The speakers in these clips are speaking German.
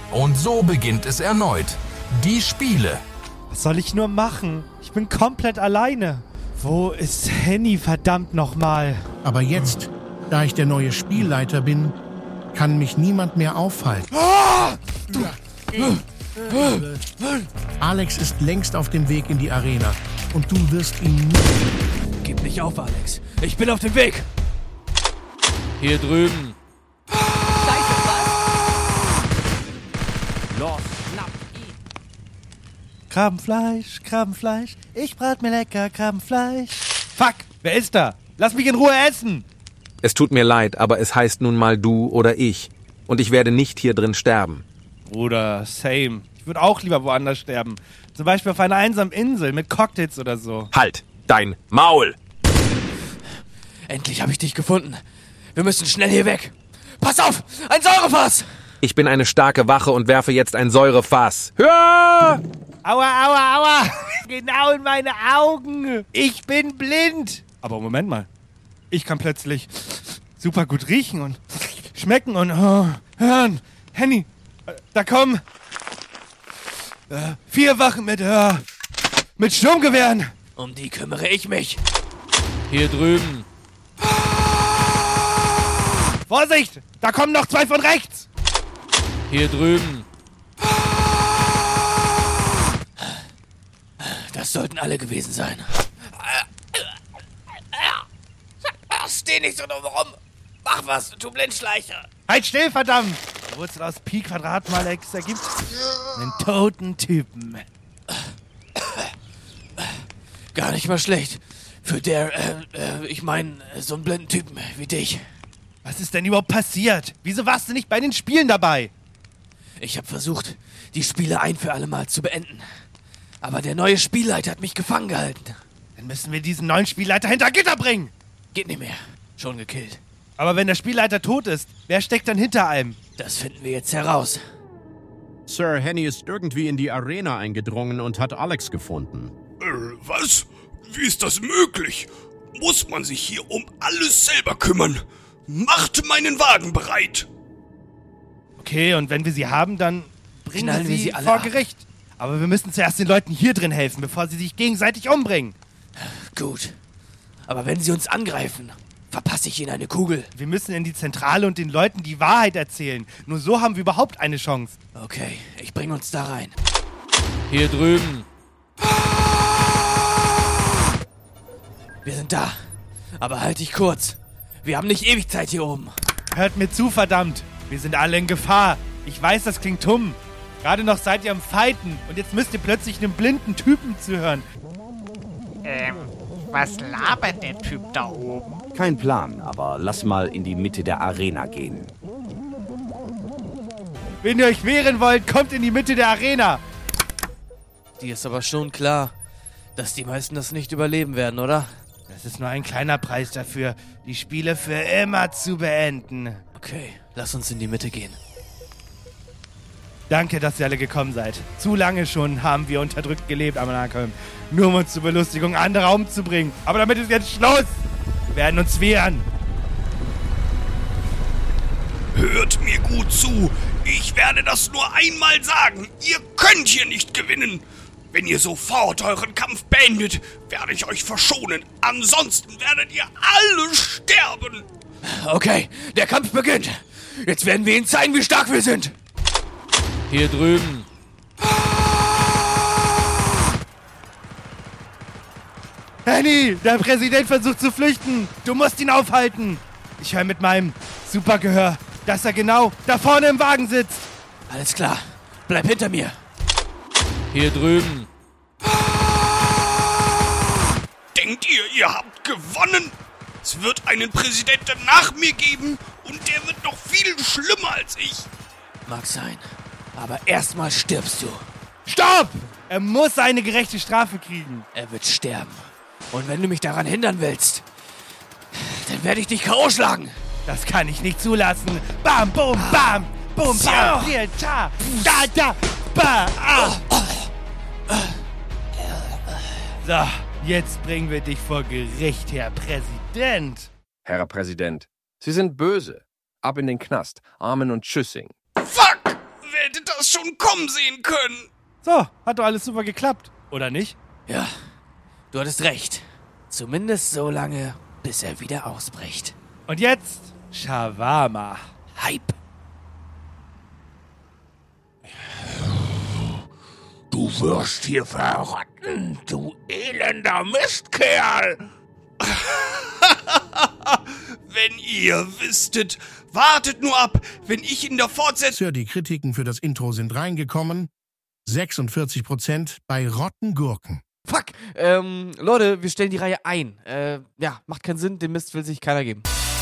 Und so beginnt es erneut. Die Spiele. Was soll ich nur machen? Ich bin komplett alleine. Wo ist Henny, verdammt nochmal? Aber jetzt, da ich der neue Spielleiter bin, kann mich niemand mehr aufhalten. Alex ist längst auf dem Weg in die Arena und du wirst ihn nie... Gib nicht auf, Alex. Ich bin auf dem Weg. Hier drüben. Los, schnapp ihn. Krabbenfleisch. Ich brat mir lecker Krabbenfleisch. Fuck, wer ist da? Lass mich in Ruhe essen. Es tut mir leid, aber es heißt nun mal du oder ich. Und ich werde nicht hier drin sterben. Bruder, same. Ich würde auch lieber woanders sterben. Zum Beispiel auf einer einsamen Insel mit Cocktails oder so. Halt dein Maul! Endlich habe ich dich gefunden. Wir müssen schnell hier weg. Pass auf, ein Säurefass! Ich bin eine starke Wache und werfe jetzt ein Säurefass. Ja! Aua. Genau in meine Augen. Ich bin blind. Aber Moment mal. Ich kann plötzlich super gut riechen und schmecken und hören. Henny, da kommen 4 Wachen mit Sturmgewehren. Um die kümmere ich mich. Hier drüben. Vorsicht, da kommen noch 2 von rechts. Hier drüben. Das sollten alle gewesen sein. Steh nicht so dumm rum. Mach was, du Blindschleicher. Halt still, verdammt. Die Wurzel aus Pi Quadrat mal X ergibt einen toten Typen. Gar nicht mal schlecht. Für so einen blinden Typen wie dich. Was ist denn überhaupt passiert? Wieso warst du nicht bei den Spielen dabei? Ich habe versucht, die Spiele ein für alle Mal zu beenden. Aber der neue Spielleiter hat mich gefangen gehalten. Dann müssen wir diesen neuen Spielleiter hinter Gitter bringen. Geht nicht mehr. Schon gekillt. Aber wenn der Spielleiter tot ist, wer steckt dann hinter allem? Das finden wir jetzt heraus. Sir Henny ist irgendwie in die Arena eingedrungen und hat Alex gefunden. Was? Wie ist das möglich? Muss man sich hier um alles selber kümmern? Macht meinen Wagen bereit! Okay, und wenn wir sie haben, dann bringen Knallen wir sie alle vor ab. Gericht. Aber wir müssen zuerst den Leuten hier drin helfen, bevor sie sich gegenseitig umbringen. Gut. Aber wenn sie uns angreifen, verpasse ich ihnen eine Kugel. Wir müssen in die Zentrale und den Leuten die Wahrheit erzählen. Nur so haben wir überhaupt eine Chance. Okay, ich bringe uns da rein. Hier drüben. Wir sind da. Aber halt dich kurz. Wir haben nicht ewig Zeit hier oben. Hört mir zu, verdammt. Wir sind alle in Gefahr. Ich weiß, das klingt dumm. Gerade noch seid ihr am Fighten und jetzt müsst ihr plötzlich einem blinden Typen zuhören. Was labert der Typ da oben? Kein Plan, aber lass mal in die Mitte der Arena gehen. Wenn ihr euch wehren wollt, kommt in die Mitte der Arena. Dir ist aber schon klar, dass die meisten das nicht überleben werden, oder? Das ist nur ein kleiner Preis dafür, die Spiele für immer zu beenden. Okay, lass uns in die Mitte gehen. Danke, dass ihr alle gekommen seid. Zu lange schon haben wir unterdrückt gelebt am Anaköln. Nur um uns zur Belustigung anderer umzubringen. Aber damit ist jetzt Schluss. Wir werden uns wehren. Hört mir gut zu. Ich werde das nur einmal sagen. Ihr könnt hier nicht gewinnen. Wenn ihr sofort euren Kampf beendet, werde ich euch verschonen. Ansonsten werdet ihr alle sterben. Okay, der Kampf beginnt. Jetzt werden wir ihnen zeigen, wie stark wir sind. Hier drüben. Henny, der Präsident versucht zu flüchten. Du musst ihn aufhalten. Ich höre mit meinem Supergehör, dass er genau da vorne im Wagen sitzt. Alles klar. Bleib hinter mir. Hier drüben. Denkt ihr habt gewonnen? Es wird einen Präsidenten nach mir geben und der wird noch viel schlimmer als ich. Mag sein. Aber erstmal stirbst du. Stopp! Er muss eine gerechte Strafe kriegen. Er wird sterben. Und wenn du mich daran hindern willst, dann werde ich dich K.O. schlagen. Das kann ich nicht zulassen. Bam, boom, bam, boom, bam, hier, ta, da, ba, ah. So, jetzt bringen wir dich vor Gericht, Herr Präsident. Herr Präsident, Sie sind böse. Ab in den Knast. Amen und Tschüssing. Fuck! Wer hätte das schon kommen sehen können. So, hat doch alles super geklappt, oder nicht? Ja, du hattest recht. Zumindest so lange, bis er wieder ausbricht. Und jetzt Shawarma. Hype. Du wirst hier verrotten, du elender Mistkerl. Wenn ihr wüsstet, wartet nur ab, wenn ich in der Fortsetzung... Sir, die Kritiken für das Intro sind reingekommen. 46% bei Rottengurken. Fuck! Leute, wir stellen die Reihe ein. Ja, macht keinen Sinn, den Mist will sich keiner geben.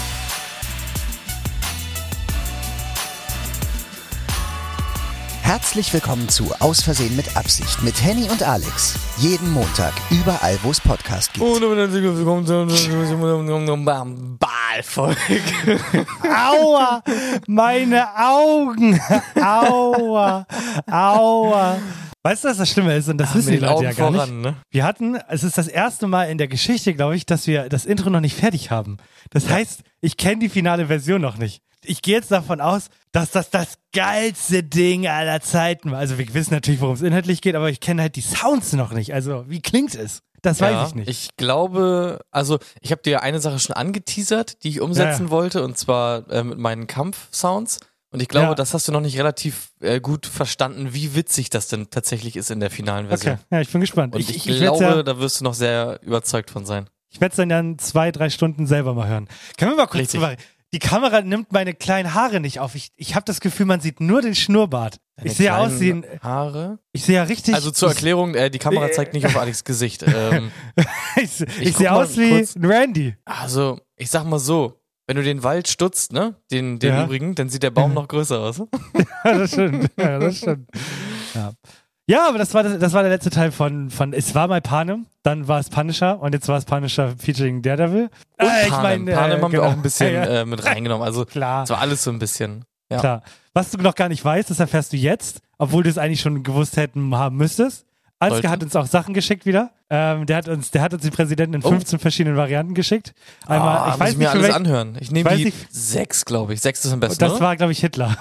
Herzlich willkommen zu Aus Versehen mit Absicht mit Henny und Alex. Jeden Montag, überall, wo es Podcast gibt. Willkommen zur Balfolge. Aua, meine Augen. Aua, aua. Weißt du, was das Schlimme ist? Und das wissen die Leute ja gar nicht. Ne? Wir hatten, es ist das erste Mal in der Geschichte, glaube ich, dass wir das Intro noch nicht fertig haben. Das heißt, ich kenne die finale Version noch nicht. Ich gehe jetzt davon aus, dass das geilste Ding aller Zeiten war. Also wir wissen natürlich, worum es inhaltlich geht, aber ich kenne halt die Sounds noch nicht. Also wie klingt es? Das weiß ich nicht. Ich glaube, also ich habe dir eine Sache schon angeteasert, die ich umsetzen wollte, und zwar mit meinen Kampfsounds. Und ich glaube, das hast du noch nicht relativ gut verstanden, wie witzig das denn tatsächlich ist in der finalen Version. Okay, ja, ich bin gespannt. Und ich glaube, da wirst du noch sehr überzeugt von sein. Ich werde es dann 2-3 Stunden selber mal hören. Können wir mal kurz drüber... Die Kamera nimmt meine kleinen Haare nicht auf. Ich habe das Gefühl, man sieht nur den Schnurrbart. Ich sehe aus wie ein... Haare? Ich sehe ja richtig... Also zur Erklärung, die Kamera zeigt nicht auf Alex' Gesicht. Ich sehe aus wie ein Randy. Also, ich sag mal so, wenn du den Wald stutzt, ne, den übrigen, dann sieht der Baum noch größer aus. Ja, das stimmt. Ja, das stimmt. Ja, aber das war der letzte Teil von Es war mal Panem, dann war es Punisher und jetzt war es Punisher featuring Daredevil. Und Panem haben wir auch ein bisschen mit reingenommen, also klar. So alles so ein bisschen. Ja. Klar. Was du noch gar nicht weißt, das erfährst du jetzt, obwohl du es eigentlich schon gewusst haben müsstest. Ansgar hat uns auch Sachen geschickt wieder. Der hat uns den Präsidenten in 15 verschiedenen Varianten geschickt. Einmal, ich weiß muss mir nicht, alles anhören. Ich nehme die 6, glaube ich. 6 ist am besten, das war, glaube ich, Hitler.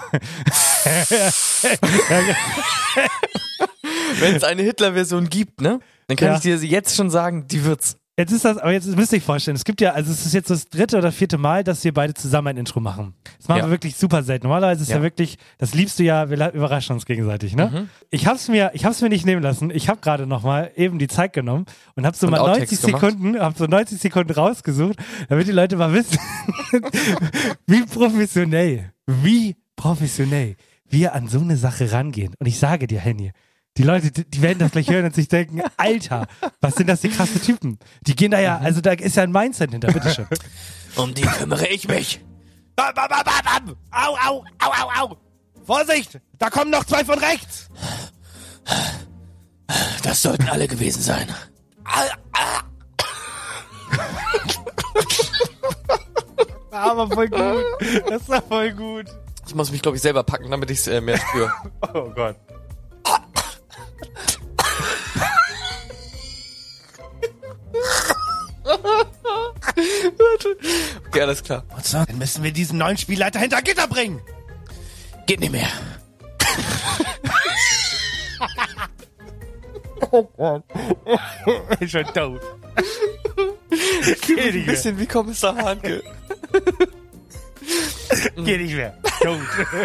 Wenn es eine Hitler-Version gibt, ne? Dann kann ich dir jetzt schon sagen, die wird's. Jetzt müsst ihr euch vorstellen, es gibt ja, also es ist jetzt das 3. oder 4. Mal, dass wir beide zusammen ein Intro machen. Das machen wir wirklich super selten. Normalerweise ist ja wirklich, das liebst du ja, wir überraschen uns gegenseitig, ne? Mhm. Ich hab's mir nicht nehmen lassen. Ich habe gerade noch mal eben die Zeit genommen und habe so mal 90 Sekunden rausgesucht, damit die Leute mal wissen, wie professionell wir an so eine Sache rangehen. Und ich sage dir, Henny, die Leute, die werden das gleich hören und sich denken, Alter, was sind das für krasse Typen? Die gehen da ja, also da ist ja ein Mindset hinter, bitteschön. Um die kümmere ich mich. Au. Vorsicht, da kommen noch 2 von rechts. Das sollten alle gewesen sein. Aber voll gut. Das war voll gut. Ich muss mich, glaube ich, selber packen, damit ich es mehr spüre. Oh Gott. Okay, alles klar. Dann müssen wir diesen neuen Spielleiter hinter Gitter bringen. Geht nicht mehr. Oh Gott. Ich bin schon tot. Ein bisschen wie Kommissar Hanke. Geht nicht mehr. Tot.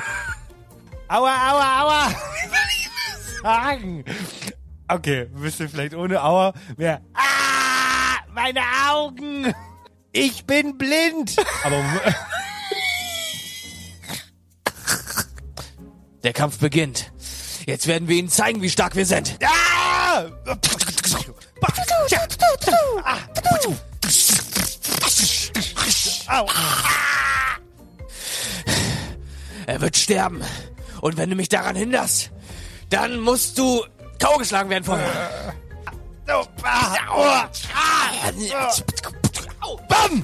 Aua. Wie soll ich das sagen? Okay, ein bisschen vielleicht ohne Aua mehr. Meine Augen! Ich bin blind! Aber der Kampf beginnt. Jetzt werden wir ihnen zeigen, wie stark wir sind. Er wird sterben. Und wenn du mich daran hinderst, dann musst du K.O. geschlagen werden von mir. Bam!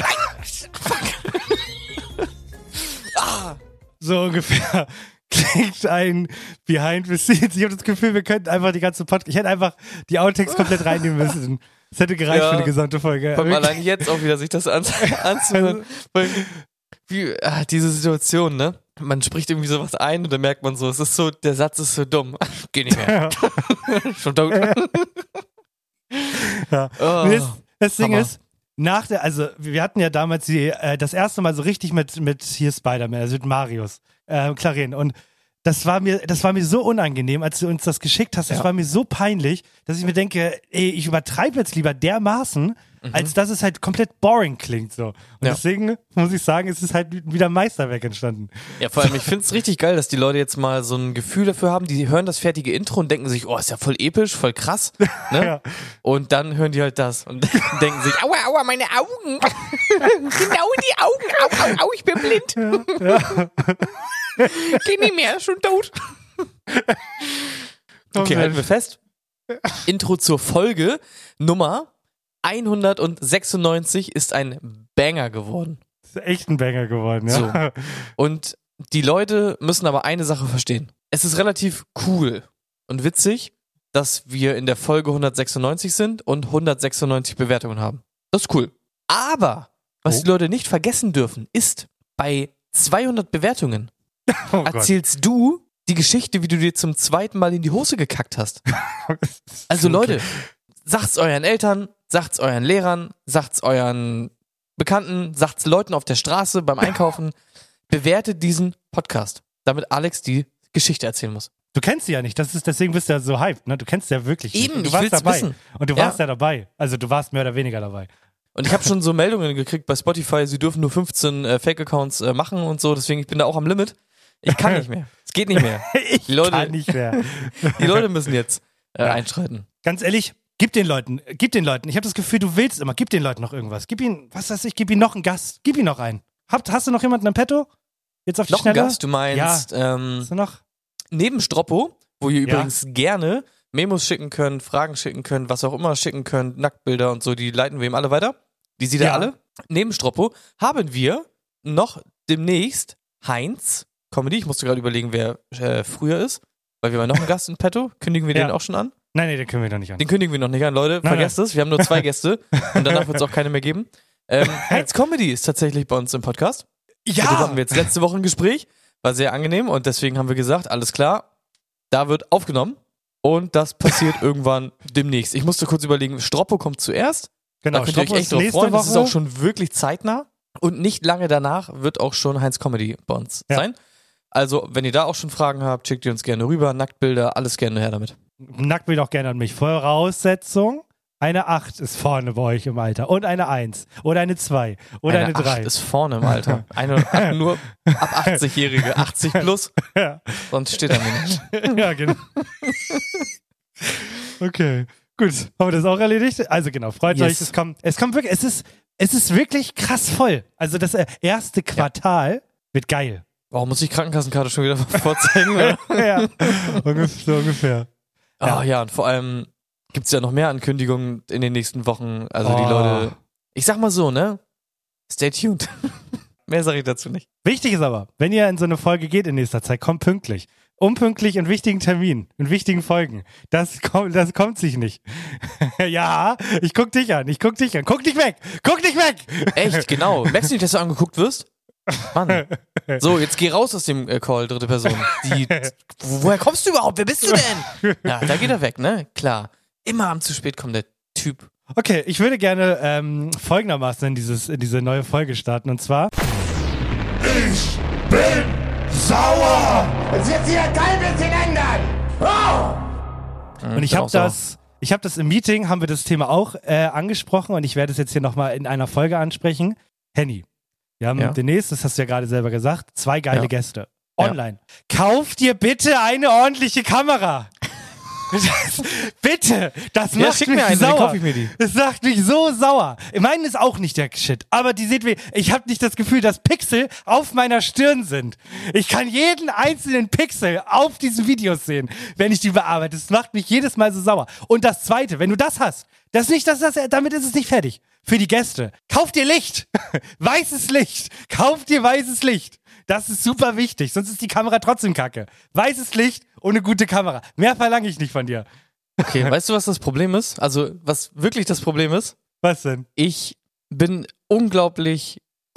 So ungefähr klingt ein Behind the Scenes. Ich habe das Gefühl, wir könnten einfach die ganze Podcast... Ich hätte einfach die Outtakes komplett reinnehmen müssen. Das hätte gereicht für eine gesamte Folge. Vor allem allein jetzt auch wieder sich das anzuhören. Diese Situation, ne? man spricht irgendwie sowas ein und dann merkt man so, es ist so, der Satz ist so dumm. Geh nicht mehr. Schon tot. Ja. Das Ding ist, wir hatten ja damals das erste Mal so richtig mit hier Spider-Man, also mit Marius, Clarin. Und das war mir so unangenehm, als du uns das geschickt hast. Das war mir so peinlich, dass ich mir denke, ich übertreibe jetzt lieber dermaßen, als dass es halt komplett boring klingt. So. Und deswegen muss ich sagen, es ist halt wieder ein Meisterwerk entstanden. Ja, vor allem, ich finde es richtig geil, dass die Leute jetzt mal so ein Gefühl dafür haben, die hören das fertige Intro und denken sich, oh, ist ja voll episch, voll krass. Ne? Ja. Und dann hören die halt das und denken sich, aua, aua, meine Augen. Genau die Augen. Au, au, au, ich bin blind. Ja. Geh nicht mehr, ist schon tot. Okay, halten wir fest. Intro zur Folge Nummer 196 ist ein Banger geworden. Das ist echt ein Banger geworden, ja. So. Und die Leute müssen aber eine Sache verstehen. Es ist relativ cool und witzig, dass wir in der Folge 196 sind und 196 Bewertungen haben. Das ist cool. Aber, was die Leute nicht vergessen dürfen, ist, bei 200 Bewertungen erzählst du die Geschichte, wie du dir zum zweiten Mal in die Hose gekackt hast. Also Leute, sagt's euren Eltern, sagt's euren Lehrern, sagt's euren Bekannten, sagt's Leuten auf der Straße beim Einkaufen. Bewertet diesen Podcast, damit Alex die Geschichte erzählen muss. Du kennst sie ja nicht, deswegen bist du ja so hyped, ne? Du kennst sie ja wirklich nicht. Eben, du ich warst will's dabei. wissen. Und du warst ja dabei. Also du warst mehr oder weniger dabei. Und ich habe schon so Meldungen gekriegt bei Spotify, sie dürfen nur 15 Fake-Accounts machen und so, deswegen ich bin da auch am Limit. Ich kann nicht mehr. Es geht nicht mehr. Kann nicht mehr. Die Leute müssen jetzt einschreiten. Ganz ehrlich, gib den Leuten. Ich habe das Gefühl, du willst immer. Gib den Leuten noch irgendwas. Gib ihnen, gib ihnen noch einen Gast. Gib ihnen noch einen. Hast du noch jemanden im Petto? Jetzt auf die Noch Schnelle? einen Gast? Du meinst, hast du noch? Neben Stroppo, wo ihr übrigens gerne Memos schicken könnt, Fragen schicken könnt, was auch immer schicken könnt, Nacktbilder und so, die leiten wir ihm alle weiter. Die seht ihr alle. Neben Stroppo haben wir noch demnächst Heinz Comedy. Ich musste gerade überlegen, wer früher ist, weil wir haben noch einen Gast in petto. Kündigen wir den auch schon an? Nein, den können wir noch nicht an. Den kündigen wir noch nicht an, Leute. Vergesst es. Wir haben nur 2 Gäste und danach wird es auch keine mehr geben. Heinz Comedy ist tatsächlich bei uns im Podcast. Ja! Darüber hatten wir jetzt letzte Woche ein Gespräch. War sehr angenehm und deswegen haben wir gesagt, alles klar, da wird aufgenommen und das passiert irgendwann demnächst. Ich musste kurz überlegen, Stroppo kommt zuerst. Genau, da könnt ihr euch echt drauf freuen. Das ist auch schon wirklich zeitnah. Und nicht lange danach wird auch schon Heinz Comedy bei uns sein. Also, wenn ihr da auch schon Fragen habt, schickt ihr uns gerne rüber. Nacktbilder, alles gerne her damit. Nacktbilder auch gerne an mich. Voraussetzung, eine 8 ist vorne bei euch im Alter. Und eine 1. Oder eine 2. Oder eine 3. Eine 8 ist vorne im Alter. Nur ab 80-Jährige. 80 plus. Ja. Sonst steht er mir nicht. Ja, genau. Okay. Gut, haben wir das auch erledigt? Also genau, freut euch, es kommt wirklich, es ist wirklich krass voll. Also das erste Quartal wird geil. Warum muss ich Krankenkassenkarte schon wieder vorzeigen? Ja, so ungefähr. Oh ja, und vor allem gibt's ja noch mehr Ankündigungen in den nächsten Wochen. Also die Leute, ich sag mal so, ne? Stay tuned. Mehr sage ich dazu nicht. Wichtig ist aber, wenn ihr in so eine Folge geht in nächster Zeit, kommt pünktlich. Unpünktlich in wichtigen Terminen, in wichtigen Folgen. Das kommt sich nicht. Ja, ich guck dich an. Guck nicht weg! Guck nicht weg! Echt, genau. Merkst du nicht, dass du angeguckt wirst? Mann. So, jetzt geh raus aus dem Call, dritte Person. Woher kommst du überhaupt? Wer bist du denn? Ja, da geht er weg, ne? Klar. Immer am zu spät kommt der Typ. Okay, ich würde gerne folgendermaßen in diese neue Folge starten. Und zwar: Ich bin sauer! Es wird sich ja kein bisschen ändern! Oh! Und ich habe das im Meeting, haben wir das Thema auch angesprochen und ich werde es jetzt hier nochmal in einer Folge ansprechen. Henny, wir haben demnächst, das hast du ja gerade selber gesagt, 2 geile Gäste. Online. Ja. Kauf dir bitte eine ordentliche Kamera! Bitte! Das macht mich sauer. Das macht mich so sauer. Meine ist auch nicht der Shit. Aber die seht ihr, ich habe nicht das Gefühl, dass Pixel auf meiner Stirn sind. Ich kann jeden einzelnen Pixel auf diesen Videos sehen, wenn ich die bearbeite. Das macht mich jedes Mal so sauer. Und das Zweite, wenn du das hast, damit ist es nicht fertig. Für die Gäste. Kauf dir Licht! Weißes Licht! Kauf dir weißes Licht! Das ist super wichtig, sonst ist die Kamera trotzdem kacke. Weißes Licht und eine gute Kamera. Mehr verlange ich nicht von dir. Okay, weißt du, was das Problem ist? Also, was wirklich das Problem ist? Was denn? Ich bin unglaublich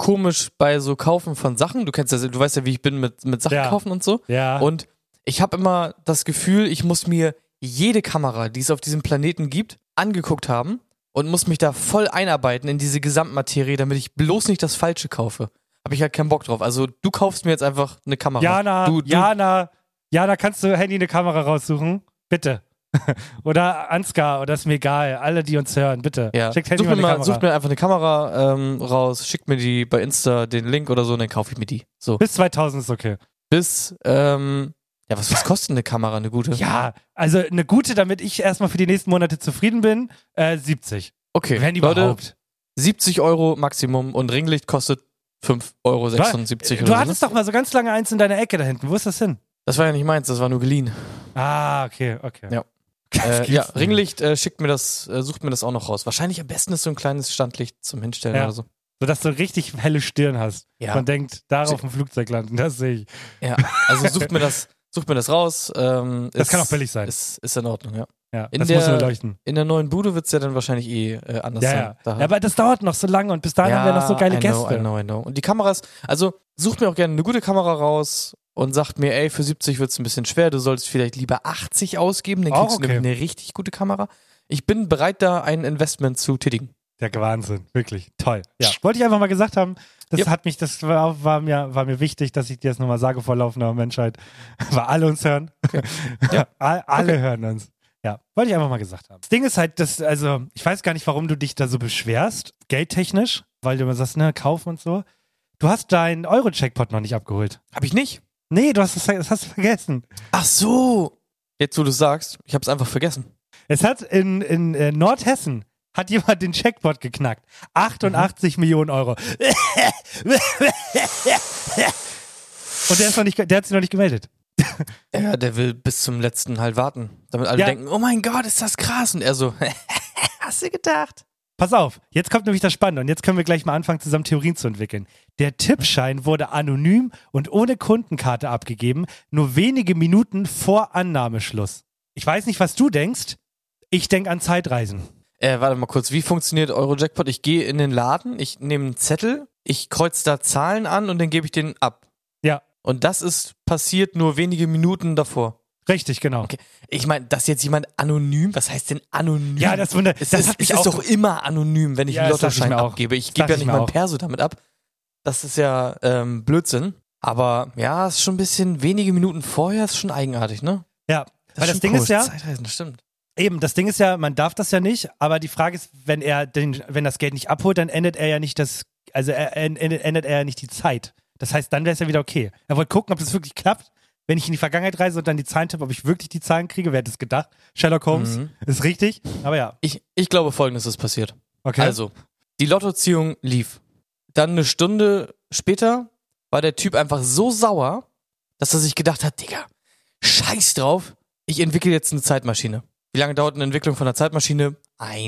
komisch bei so Kaufen von Sachen. Du weißt ja, wie ich bin mit Sachen kaufen und so. Ja. Und ich habe immer das Gefühl, ich muss mir jede Kamera, die es auf diesem Planeten gibt, angeguckt haben und muss mich da voll einarbeiten in diese Gesamtmaterie, damit ich bloß nicht das Falsche kaufe. Habe ich halt keinen Bock drauf. Also du kaufst mir jetzt einfach eine Kamera. Jana, kannst du Handy eine Kamera raussuchen? Bitte. Oder Ansgar, oder ist mir egal. Alle, die uns hören, bitte. Ja. Schickt Handy Sucht mir einfach eine Kamera raus, schickt mir die bei Insta den Link oder so und dann kaufe ich mir die. So. Bis 2000 ist okay. Bis, was kostet eine Kamera, eine gute? Ja, also eine gute, damit ich erstmal für die nächsten Monate zufrieden bin, 70. Okay, wenn Leute, überhaupt. 70 € Maximum und Ringlicht kostet 5,76 € Du hattest doch mal so ganz lange eins in deiner Ecke da hinten. Wo ist das hin? Das war ja nicht meins, das war nur geliehen. Ah, okay. Ja. Ringlicht sucht mir das auch noch raus. Wahrscheinlich am besten ist so ein kleines Standlicht zum Hinstellen oder so. Sodass du richtig helle Stirn hast. Ja. Man denkt, darauf ein Flugzeug landen, das sehe ich. Ja, also sucht mir das raus. Das kann auch billig sein. Ist in Ordnung, ja. Ja, das muss nur leuchten. In der neuen Bude wird es ja dann wahrscheinlich anders sein. Ja, aber das dauert noch so lange und bis dahin haben wir noch so geile Gäste. I know. Und die Kameras, also sucht mir auch gerne eine gute Kamera raus und sagt mir, ey, für 70 wird es ein bisschen schwer, du solltest vielleicht lieber 80 ausgeben, dann kriegst du eine richtig gute Kamera. Ich bin bereit, da ein Investment zu tätigen. Der Wahnsinn, wirklich toll. Ja, wollte ich einfach mal gesagt haben, das war mir wichtig, dass ich dir das nochmal sage vor laufender Menschheit, weil alle uns hören. Okay. Ja. Alle hören uns. Ja, wollte ich einfach mal gesagt haben. Das Ding ist halt, ich weiß gar nicht, warum du dich da so beschwerst, geldtechnisch, weil du immer sagst, kaufen und so. Du hast deinen Euro-Jackpot noch nicht abgeholt. Hab ich nicht? Nee, das hast du vergessen. Ach so. Jetzt, wo du sagst, ich hab's einfach vergessen. Es hat in Nordhessen hat jemand den Jackpot geknackt. 88 Millionen Euro. Und der hat sich noch nicht gemeldet. Ja, der will bis zum letzten halt warten. Damit alle denken, oh mein Gott, ist das krass. Und er so, hast du gedacht? Pass auf, jetzt kommt nämlich das Spannende und jetzt können wir gleich mal anfangen, zusammen Theorien zu entwickeln. Der Tippschein wurde anonym und ohne Kundenkarte abgegeben, nur wenige Minuten vor Annahmeschluss. Ich weiß nicht, was du denkst. Ich denke an Zeitreisen. Warte mal kurz, wie funktioniert Eurojackpot? Ich gehe in den Laden, ich nehme einen Zettel, ich kreuze da Zahlen an und dann gebe ich den ab. Ja. Und das ist passiert nur wenige Minuten davor. Richtig, genau. Okay. Ich meine, dass jetzt jemand anonym, was heißt denn anonym? Ja, das ist doch immer anonym, wenn ich einen Lottoschein abgebe. Ich gebe ja nicht mein Perso damit ab. Das ist ja Blödsinn. Aber ja, ist schon ein bisschen wenige Minuten vorher, ist schon eigenartig, ne? Ja, weil das Ding ist ja, Zeitreisen, das stimmt. Eben, das Ding ist ja, man darf das ja nicht, aber die Frage ist, wenn das Geld nicht abholt, dann endet er ja nicht endet er ja nicht die Zeit. Das heißt, dann wäre es ja wieder okay. Er wollte gucken, ob das wirklich klappt. Wenn ich in die Vergangenheit reise und dann die Zahlen tippe, ob ich wirklich die Zahlen kriege, wer hätte es gedacht? Sherlock Holmes ist richtig, aber ja. Ich glaube, Folgendes ist passiert. Okay. Also, die Lottoziehung lief. Dann eine Stunde später war der Typ einfach so sauer, dass er sich gedacht hat, Digga, scheiß drauf, ich entwickle jetzt eine Zeitmaschine. Wie lange dauert eine Entwicklung von einer Zeitmaschine?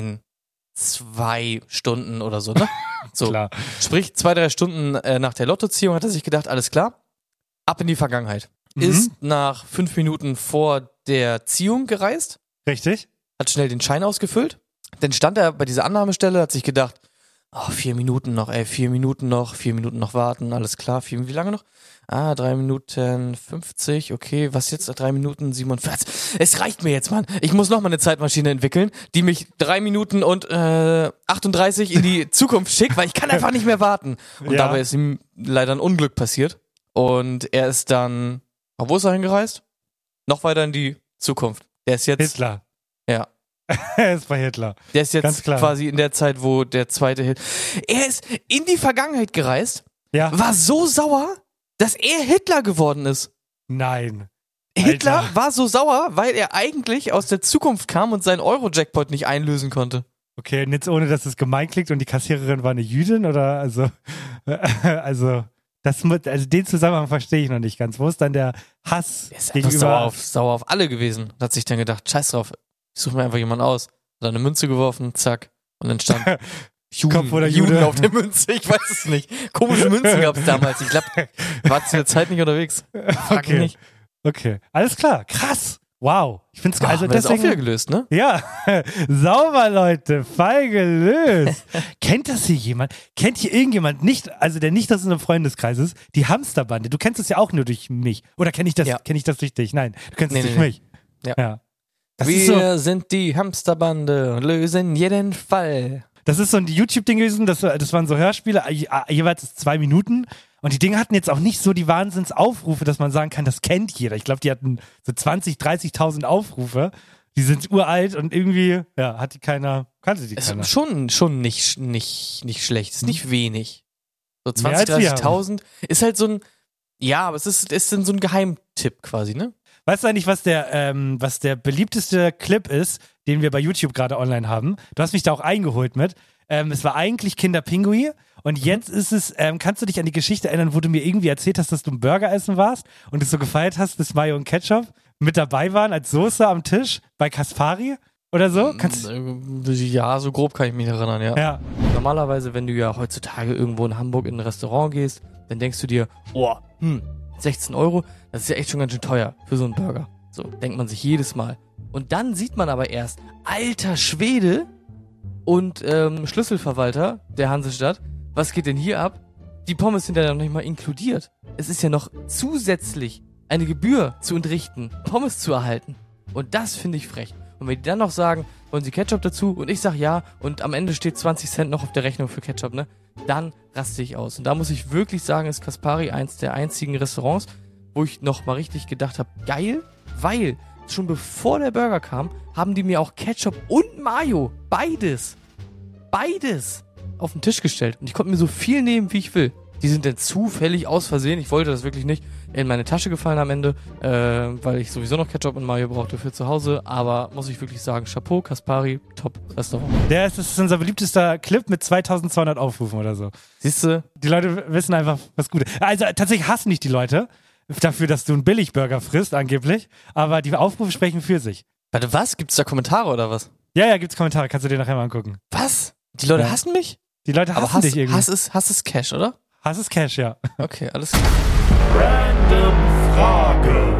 2 Stunden oder so, ne? So. Klar. Sprich, 2-3 Stunden nach der Lottoziehung hat er sich gedacht, alles klar, ab in die Vergangenheit. Ist nach 5 Minuten vor der Ziehung gereist. Richtig. Hat schnell den Schein ausgefüllt. Dann stand er bei dieser Annahmestelle, hat sich gedacht, 4 Minuten noch, 4 Minuten noch warten, alles klar. Wie lange noch? 3 Minuten 50, okay, was jetzt? 3 Minuten 47. Es reicht mir jetzt, Mann. Ich muss noch mal eine Zeitmaschine entwickeln, die mich 3 Minuten und 38 in die Zukunft schickt, weil ich kann einfach nicht mehr warten. Und dabei ist ihm leider ein Unglück passiert. Und er ist dann, wo ist er hingereist? Noch weiter in die Zukunft. Der ist jetzt... Hitler. Ja. Er ist bei Hitler. Der ist jetzt quasi in der Zeit, wo der zweite Hitler... Er ist in die Vergangenheit gereist, war so sauer, dass er Hitler geworden ist. Nein. Hitler war so sauer, weil er eigentlich aus der Zukunft kam und seinen Euro-Jackpot nicht einlösen konnte. Okay, und jetzt ohne, dass es gemein klingt und die Kassiererin war eine Jüdin oder also den Zusammenhang verstehe ich noch nicht ganz. Wo ist dann der Hass er ist einfach sauer auf alle gewesen und hat sich dann gedacht, scheiß drauf, ich suche mir einfach jemanden aus. Hat dann eine Münze geworfen, zack, und dann stand Juden auf der Münze, ich weiß es nicht. Komische Münzen gab es damals, ich glaube, war zu der Zeit nicht unterwegs. Frag mich nicht. Okay, alles klar, krass. Wow. Ich find's geil. Also das ist auch deswegen wieder gelöst, ne? Ja, sauber, Leute, fein gelöst. Kennt das hier jemand? Kennt hier irgendjemand nicht, also der nicht aus unserem Freundeskreis ist, die Hamsterbande? Du kennst es ja auch nur durch mich. Oder kenne ich das durch dich? Nein, du kennst es durch mich. Ja. Wir sind die Hamsterbande und lösen jeden Fall. Das ist so ein YouTube-Ding gewesen, das waren so Hörspiele, jeweils 2 Minuten. Und die Dinge hatten jetzt auch nicht so die Wahnsinnsaufrufe, dass man sagen kann, das kennt jeder. Ich glaube, die hatten so 20.000, 30.000 Aufrufe. Die sind uralt und irgendwie, kannte die keiner. Ist schon nicht schlecht, ist nicht wenig. So Mehr als 20.000, 30.000 ist halt so ein, aber es ist dann so ein Geheimtipp quasi, ne? Weißt du eigentlich, was der beliebteste Clip ist, den wir bei YouTube gerade online haben? Du hast mich da auch eingeholt mit. Es war eigentlich Kinderpingui und jetzt ist es, kannst du dich an die Geschichte erinnern, wo du mir irgendwie erzählt hast, dass du ein Burger essen warst und es so gefeiert hast, dass Mayo und Ketchup mit dabei waren als Soße am Tisch bei Kaspari oder so? Ja, so grob kann ich mich erinnern, ja. Normalerweise, wenn du ja heutzutage irgendwo in Hamburg in ein Restaurant gehst, dann denkst du dir, 16 €, das ist ja echt schon ganz schön teuer für so einen Burger. So, denkt man sich jedes Mal. Und dann sieht man aber erst, alter Schwede und Schlüsselverwalter der Hansestadt, was geht denn hier ab? Die Pommes sind ja noch nicht mal inkludiert. Es ist ja noch zusätzlich eine Gebühr zu entrichten, Pommes zu erhalten. Und das finde ich frech. Und wenn die dann noch sagen, wollen sie Ketchup dazu? Und ich sag ja, und am Ende steht 20 Cent noch auf der Rechnung für Ketchup, ne? Dann raste ich aus. Und da muss ich wirklich sagen, ist Kaspari eins der einzigen Restaurants, wo ich noch mal richtig gedacht habe, geil, weil schon bevor der Burger kam, haben die mir auch Ketchup und Mayo, beides auf den Tisch gestellt. Und ich konnte mir so viel nehmen, wie ich will. Die sind dann zufällig aus Versehen, ich wollte das wirklich nicht, in meine Tasche gefallen am Ende, weil ich sowieso noch Ketchup und Mayo brauchte für zu Hause. Aber muss ich wirklich sagen, Chapeau, Kaspari, top Restaurant. Das ist unser beliebtester Clip mit 2200 Aufrufen oder so. Siehste? Die Leute wissen einfach, was gut ist. Also tatsächlich hassen nicht die Leute dafür, dass du einen Billigburger frisst, angeblich. Aber die Aufrufe sprechen für sich. Warte, was? Gibt's da Kommentare oder was? Ja, gibt's Kommentare. Kannst du dir nachher mal angucken. Was? Die Leute hassen mich? Die Leute hassen dich irgendwie. Hass ist Cash, oder? Hass ist Cash, ja. Okay, alles klar. Random Frage.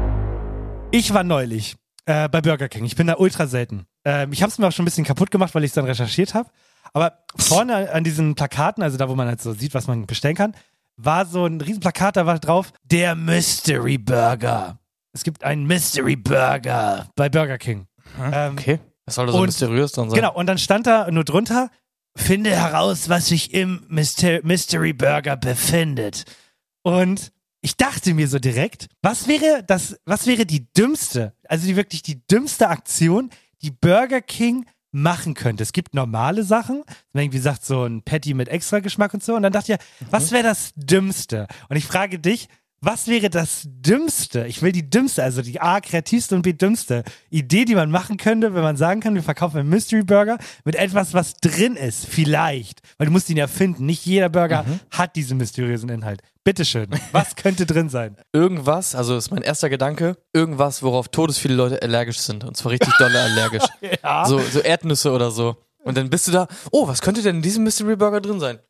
Ich war neulich bei Burger King. Ich bin da ultra selten. Ich habe es mir auch schon ein bisschen kaputt gemacht, weil ich es dann recherchiert habe. Aber vorne an diesen Plakaten, also da, wo man halt so sieht, was man bestellen kann, war so ein riesen Plakat, da war drauf, der Mystery Burger. Es gibt einen Mystery Burger bei Burger King. Okay. Was soll da so mysteriös dran sein? Genau, und dann stand da nur drunter, finde heraus, was sich im Mystery Burger befindet. Und ich dachte mir so direkt, was wäre die dümmste, also wirklich die dümmste Aktion, die Burger King machen könnte. Es gibt normale Sachen, wie gesagt, so ein Patty mit extra Geschmack und so. Und dann dachte ich, was wäre das Dümmste? Und ich frage dich, was wäre das Dümmste? Ich will die dümmste, also die A, kreativste und B, dümmste Idee, die man machen könnte, wenn man sagen kann, wir verkaufen einen Mystery Burger mit etwas, was drin ist. Vielleicht. Weil du musst ihn ja finden. Nicht jeder Burger hat diesen mysteriösen Inhalt. Bitteschön. Was könnte drin sein? Irgendwas, also ist mein erster Gedanke, irgendwas, worauf todesviele Leute allergisch sind. Und zwar richtig dolle allergisch. Ja. So Erdnüsse oder so. Und dann bist du da, was könnte denn in diesem Mystery Burger drin sein?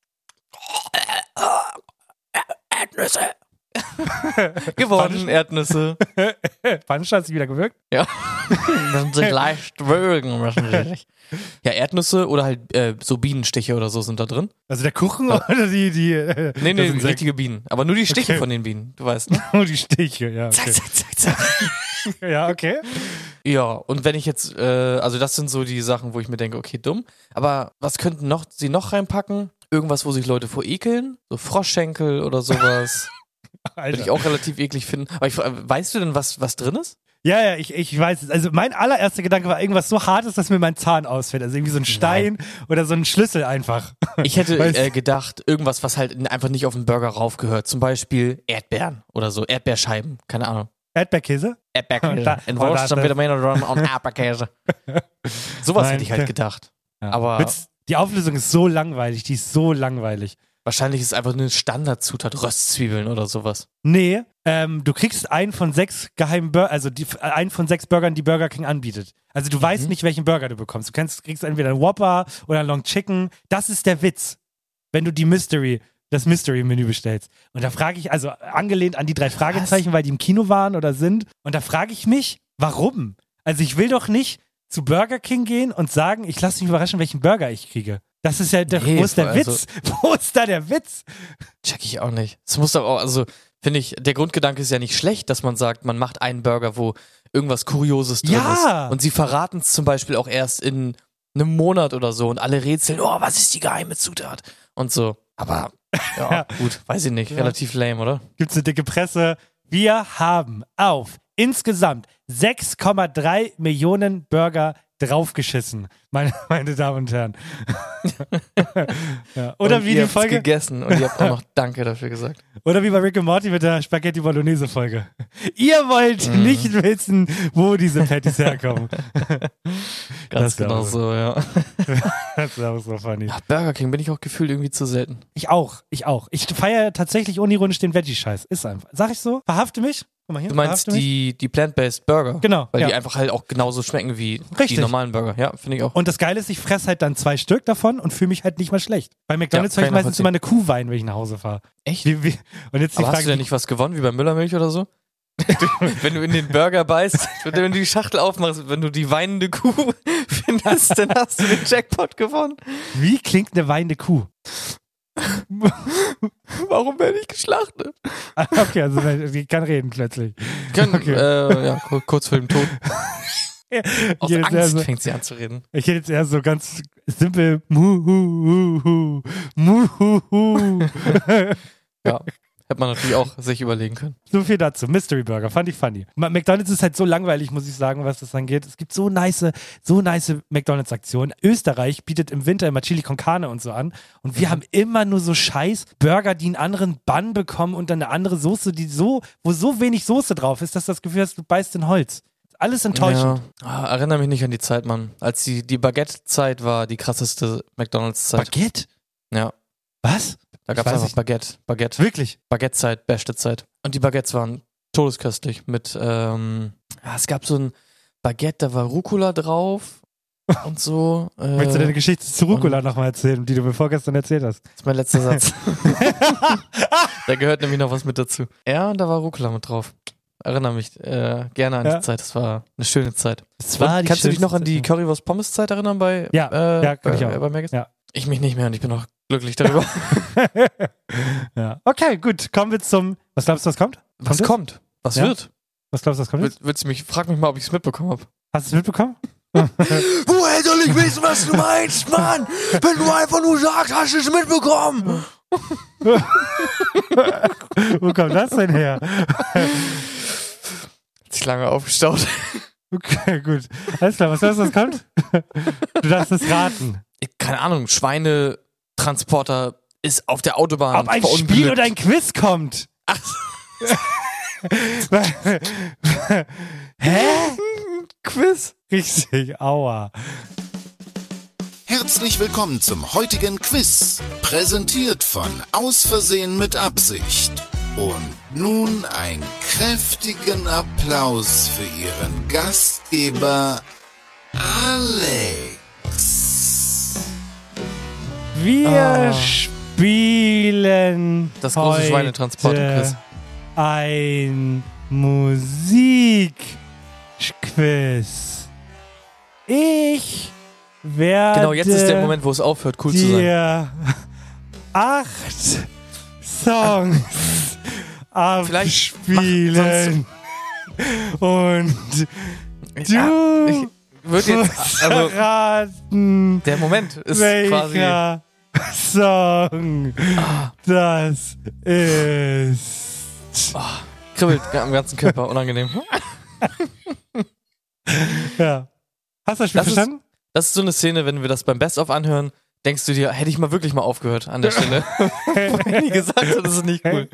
Erdnüsse. Gewonnen, Erdnüsse. Panscher hat sich wieder gewirkt? Ja. Müssen sie gleich würgen, müssen sie sich. Ja, Erdnüsse oder halt so Bienenstiche oder so sind da drin. Also der Kuchen oder die Nee, richtige Bienen. Aber nur die Stiche von den Bienen, du weißt, ne? Nur die Stiche, ja. Okay. Zack. Ja, okay. Ja, und wenn ich jetzt, also das sind so die Sachen, wo ich mir denke, okay, dumm. Aber was könnten sie noch reinpacken? Irgendwas, wo sich Leute vor ekeln? So Froschschenkel oder sowas. Würde ich auch relativ eklig finden. Aber weißt du denn, was drin ist? Ja, ich weiß es. Also mein allererster Gedanke war irgendwas so Hartes, dass mir mein Zahn ausfällt. Also irgendwie so ein Stein oder so ein Schlüssel einfach. Ich hätte gedacht, irgendwas, was halt einfach nicht auf den Burger raufgehört. Zum Beispiel Erdbeeren oder so. Erdbeerscheiben. Keine Ahnung. Erdbeerkäse? Erdbeerkäse. In Wurst und Vitamine und Erdbeerkäse. Sowas hätte ich halt gedacht. Ja. Aber die Auflösung ist so langweilig. Die ist so langweilig. Wahrscheinlich ist es einfach eine Standardzutat, Röstzwiebeln oder sowas. Nee, du kriegst einen von 6 geheimen Burgern, also einen von 6 Burgern, die Burger King anbietet. Also du weißt nicht, welchen Burger du bekommst. Du kriegst entweder einen Whopper oder einen Long Chicken. Das ist der Witz. Wenn du die Mystery das Mystery-Menü bestellst. Und da frage ich, also angelehnt an die 3 Fragezeichen, weil die im Kino waren oder sind. Und da frage ich mich, warum? Also ich will doch nicht zu Burger King gehen und sagen, ich lasse mich überraschen, welchen Burger ich kriege. Das ist ja, wo ist der Witz? Wo ist da der Witz? Check ich auch nicht. Es muss doch auch, also finde ich, der Grundgedanke ist ja nicht schlecht, dass man sagt, man macht einen Burger, wo irgendwas Kurioses drin ist. Und sie verraten es zum Beispiel auch erst in einem Monat oder so und alle rätseln, oh, was ist die geheime Zutat? Und so. Aber, ja, gut, weiß ich nicht. Relativ lame, oder? Gibt's eine dicke Presse. Wir haben auf insgesamt 6,3 Millionen Burger draufgeschissen, meine Damen und Herren. Ja. Oder und wie die Folge gegessen und ihr habt auch noch Danke dafür gesagt. Oder wie bei Rick and Morty mit der Spaghetti Bolognese Folge. Ihr wollt nicht wissen, wo diese Patties herkommen. Ganz genau so, ja. Das ist auch so funny. Ach, Burger King bin ich auch gefühlt irgendwie zu selten. Ich auch. Ich feiere tatsächlich unironisch den Veggie-Scheiß. Ist einfach. Sag ich so? Verhafte mich? Guck mal hier. Du meinst die Plant-Based Burger? Genau. Weil die einfach halt auch genauso schmecken wie die normalen Burger. Ja, finde ich auch. Und das Geile ist, ich fresse halt dann 2 Stück davon und fühle mich halt nicht mal schlecht. Bei McDonald's habe ich meistens immer eine Kuhwein, wenn ich nach Hause fahre. Echt? Und jetzt aber hast du denn nicht was gewonnen, wie bei Müllermilch oder so? Wenn du in den Burger beißt, wenn du die Schachtel aufmachst, wenn du die weinende Kuh findest, dann hast du den Jackpot gewonnen. Wie klingt eine weinende Kuh? Warum werde ich geschlachtet? Okay, also die kann reden plötzlich. Kurz vor dem Tod. Aus Angst fängt sie an zu reden. Ich hätte jetzt eher so ganz simpel Muhuhuhu. Muhuhu. Ja. Hätte man natürlich auch sich überlegen können. So viel dazu. Mystery Burger, fand ich funny. McDonald's ist halt so langweilig, muss ich sagen, was das angeht. Es gibt so nice McDonald's-Aktionen. Österreich bietet im Winter immer Chili con Carne und so an. Und wir haben immer nur so scheiß Burger, die einen anderen Bun bekommen und dann eine andere Soße, wo so wenig Soße drauf ist, dass du das Gefühl hast, du beißt in Holz. Alles enttäuschend. Ja. Erinnere mich nicht an die Zeit, Mann. Als die Baguette-Zeit war die krasseste McDonald's-Zeit. Baguette? Ja. Was? Da gab es einfach Baguette. Wirklich? Baguette-Zeit, beste Zeit. Und die Baguettes waren todesköstlich mit, es gab so ein Baguette, da war Rucola drauf und so. Willst du deine Geschichte zu Rucola nochmal erzählen, die du mir vorgestern erzählt hast? Das ist mein letzter Satz. Da gehört nämlich noch was mit dazu. Ja, und da war Rucola mit drauf. Erinnere mich gerne an die Zeit. Das war eine schöne Zeit. Kannst du dich noch an die Currywurst-Pommes-Zeit erinnern bei Maggis? Ja. Ich mich nicht mehr und ich bin auch glücklich darüber. Ja. Okay, gut. Kommen wir zum. Was glaubst du, was kommt? Was wird? Was glaubst du, was kommt? Frag mich mal, ob ich es mitbekommen habe. Hast du es mitbekommen? Woher soll ich wissen, was du meinst, Mann? Wenn du einfach nur sagst, hast du es mitbekommen. Wo kommt das denn her? Hat sich lange aufgestaut. Okay, gut. Alles klar, was glaubst du, was kommt? Du darfst es raten. Keine Ahnung, Schweinetransporter ist auf der Autobahn. Ob ein Spiel oder ein Quiz kommt. Ach. Hä? Quiz? Richtig, aua. Herzlich willkommen zum heutigen Quiz, präsentiert von Aus Versehen mit Absicht. Und nun einen kräftigen Applaus für Ihren Gastgeber Alex. Wir spielen das große Schweinetransporter-Quiz. Ein Musikquiz. Ich werde genau, jetzt ist der Moment, wo es aufhört, cool zu sein. 8 Songs abspielen. Und du musst raten, der Moment ist welcher Song das ist. Kribbelt am ganzen Körper, unangenehm. Ja. Hast du das Spiel verstanden? Das ist so eine Szene, wenn wir das beim Best-of anhören, denkst du dir, hätte ich mal wirklich mal aufgehört an der Stelle. Wenn die gesagt hat, das ist nicht cool.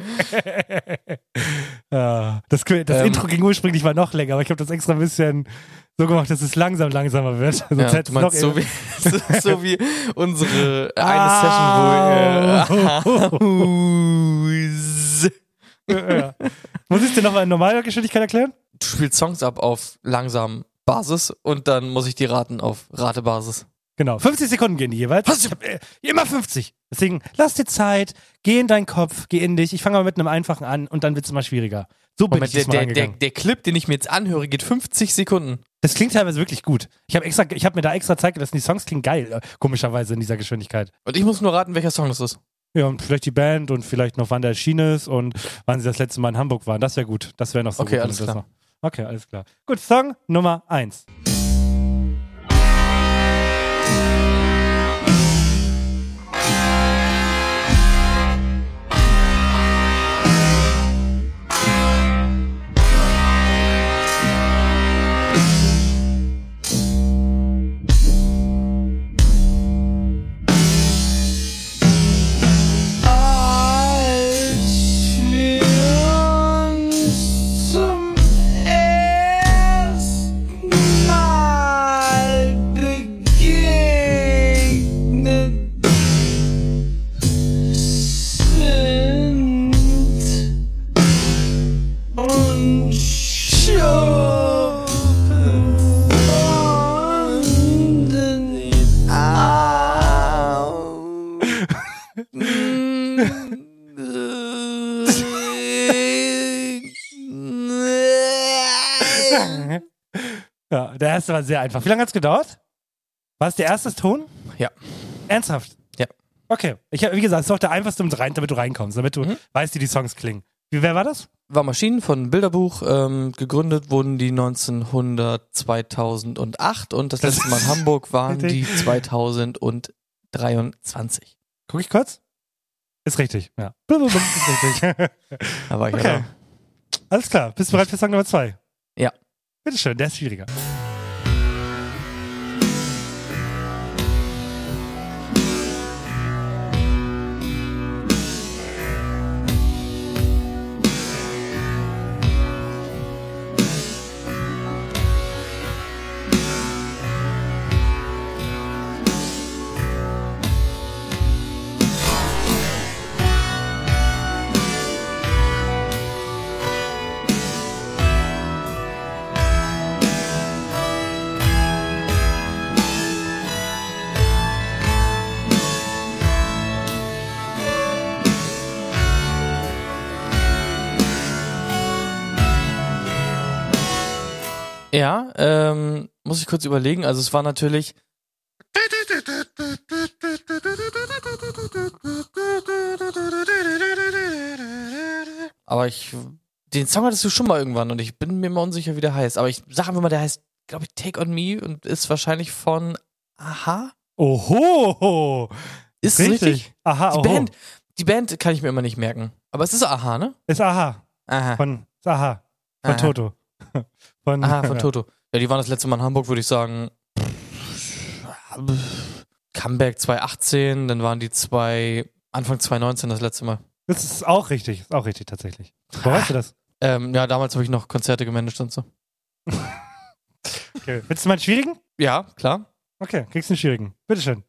Ja, das Intro ging ursprünglich mal noch länger, aber ich habe das extra ein bisschen so gemacht, dass es langsamer wird. Ja, du meinst so wie unsere eine Session, wo ja. Muss ich dir noch mal in normaler Geschwindigkeit erklären? Du spielst Songs ab auf langsam Basis und dann muss ich die raten auf Ratebasis. Genau, 50 Sekunden gehen die jeweils. Ich hab, immer 50. Deswegen, lass dir Zeit, geh in deinen Kopf, geh in dich. Ich fange mal mit einem einfachen an und dann wird es immer schwieriger. So bin ich diesmal angegangen. Der Clip, den ich mir jetzt anhöre, geht 50 Sekunden. Das klingt teilweise wirklich gut. Ich hab mir da extra Zeit gelassen, die Songs klingen geil, komischerweise in dieser Geschwindigkeit. Und ich muss nur raten, welcher Song das ist. Ja, und vielleicht die Band und vielleicht noch, wann der erschienen ist und wann sie das letzte Mal in Hamburg waren. Das wäre gut. Das wäre noch so okay, gut. Alles klar. Okay, alles klar. Gut, Song Nummer 1. Ja, der erste war sehr einfach. Wie lange hat es gedauert? War es der erste Ton? Ja. Ernsthaft? Ja. Okay. Wie gesagt, es ist auch der einfachste, damit du reinkommst, damit du weißt, wie die Songs klingen. Wer war das? War Maschinen von Bilderbuch. Gegründet wurden die 2008 und das letzte Mal in Hamburg waren die 2023. Guck ich kurz? Ist richtig, ja. Ist richtig. Da war ich okay. Ja da. Alles klar. Bist du bereit für Song Nummer 2? Ja. Bitteschön, der ist schwieriger. Ja, muss ich kurz überlegen. Also es war natürlich... Aber den Song hattest du schon mal irgendwann und ich bin mir mal unsicher, wie der heißt. Aber ich sag einfach mal, der heißt, glaube ich, Take On Me und ist wahrscheinlich von Aha. Oho! Ist richtig? Aha, Die Band kann ich mir immer nicht merken. Aber es ist Aha, ne? Ist Aha. Aha. Von Toto. Von Toto. Ja, die waren das letzte Mal in Hamburg, würde ich sagen. Comeback 2018, dann waren die Anfang 2019 das letzte Mal. Das ist auch richtig tatsächlich. Wo weißt du das? Ja, damals habe ich noch Konzerte gemanagt und so. Okay. Willst du mal einen schwierigen? Ja, klar. Okay, kriegst du einen schwierigen. Bitteschön.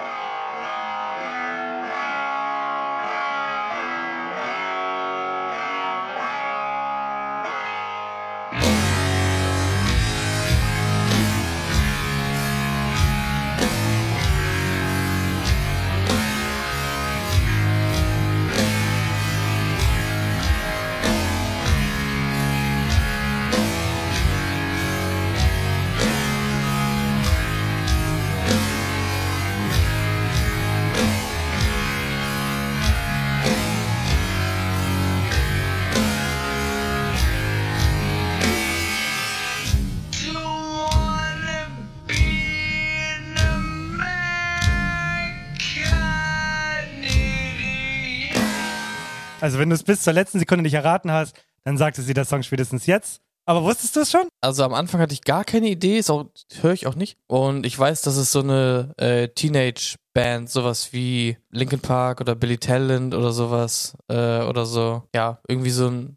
Also wenn du es bis zur letzten Sekunde nicht erraten hast, dann sagte sie der Song spätestens jetzt. Aber wusstest du es schon? Also am Anfang hatte ich gar keine Idee, höre ich auch nicht. Und ich weiß, dass es so eine Teenage-Band, sowas wie Linkin Park oder Billy Talent oder sowas oder so. Ja, irgendwie so ein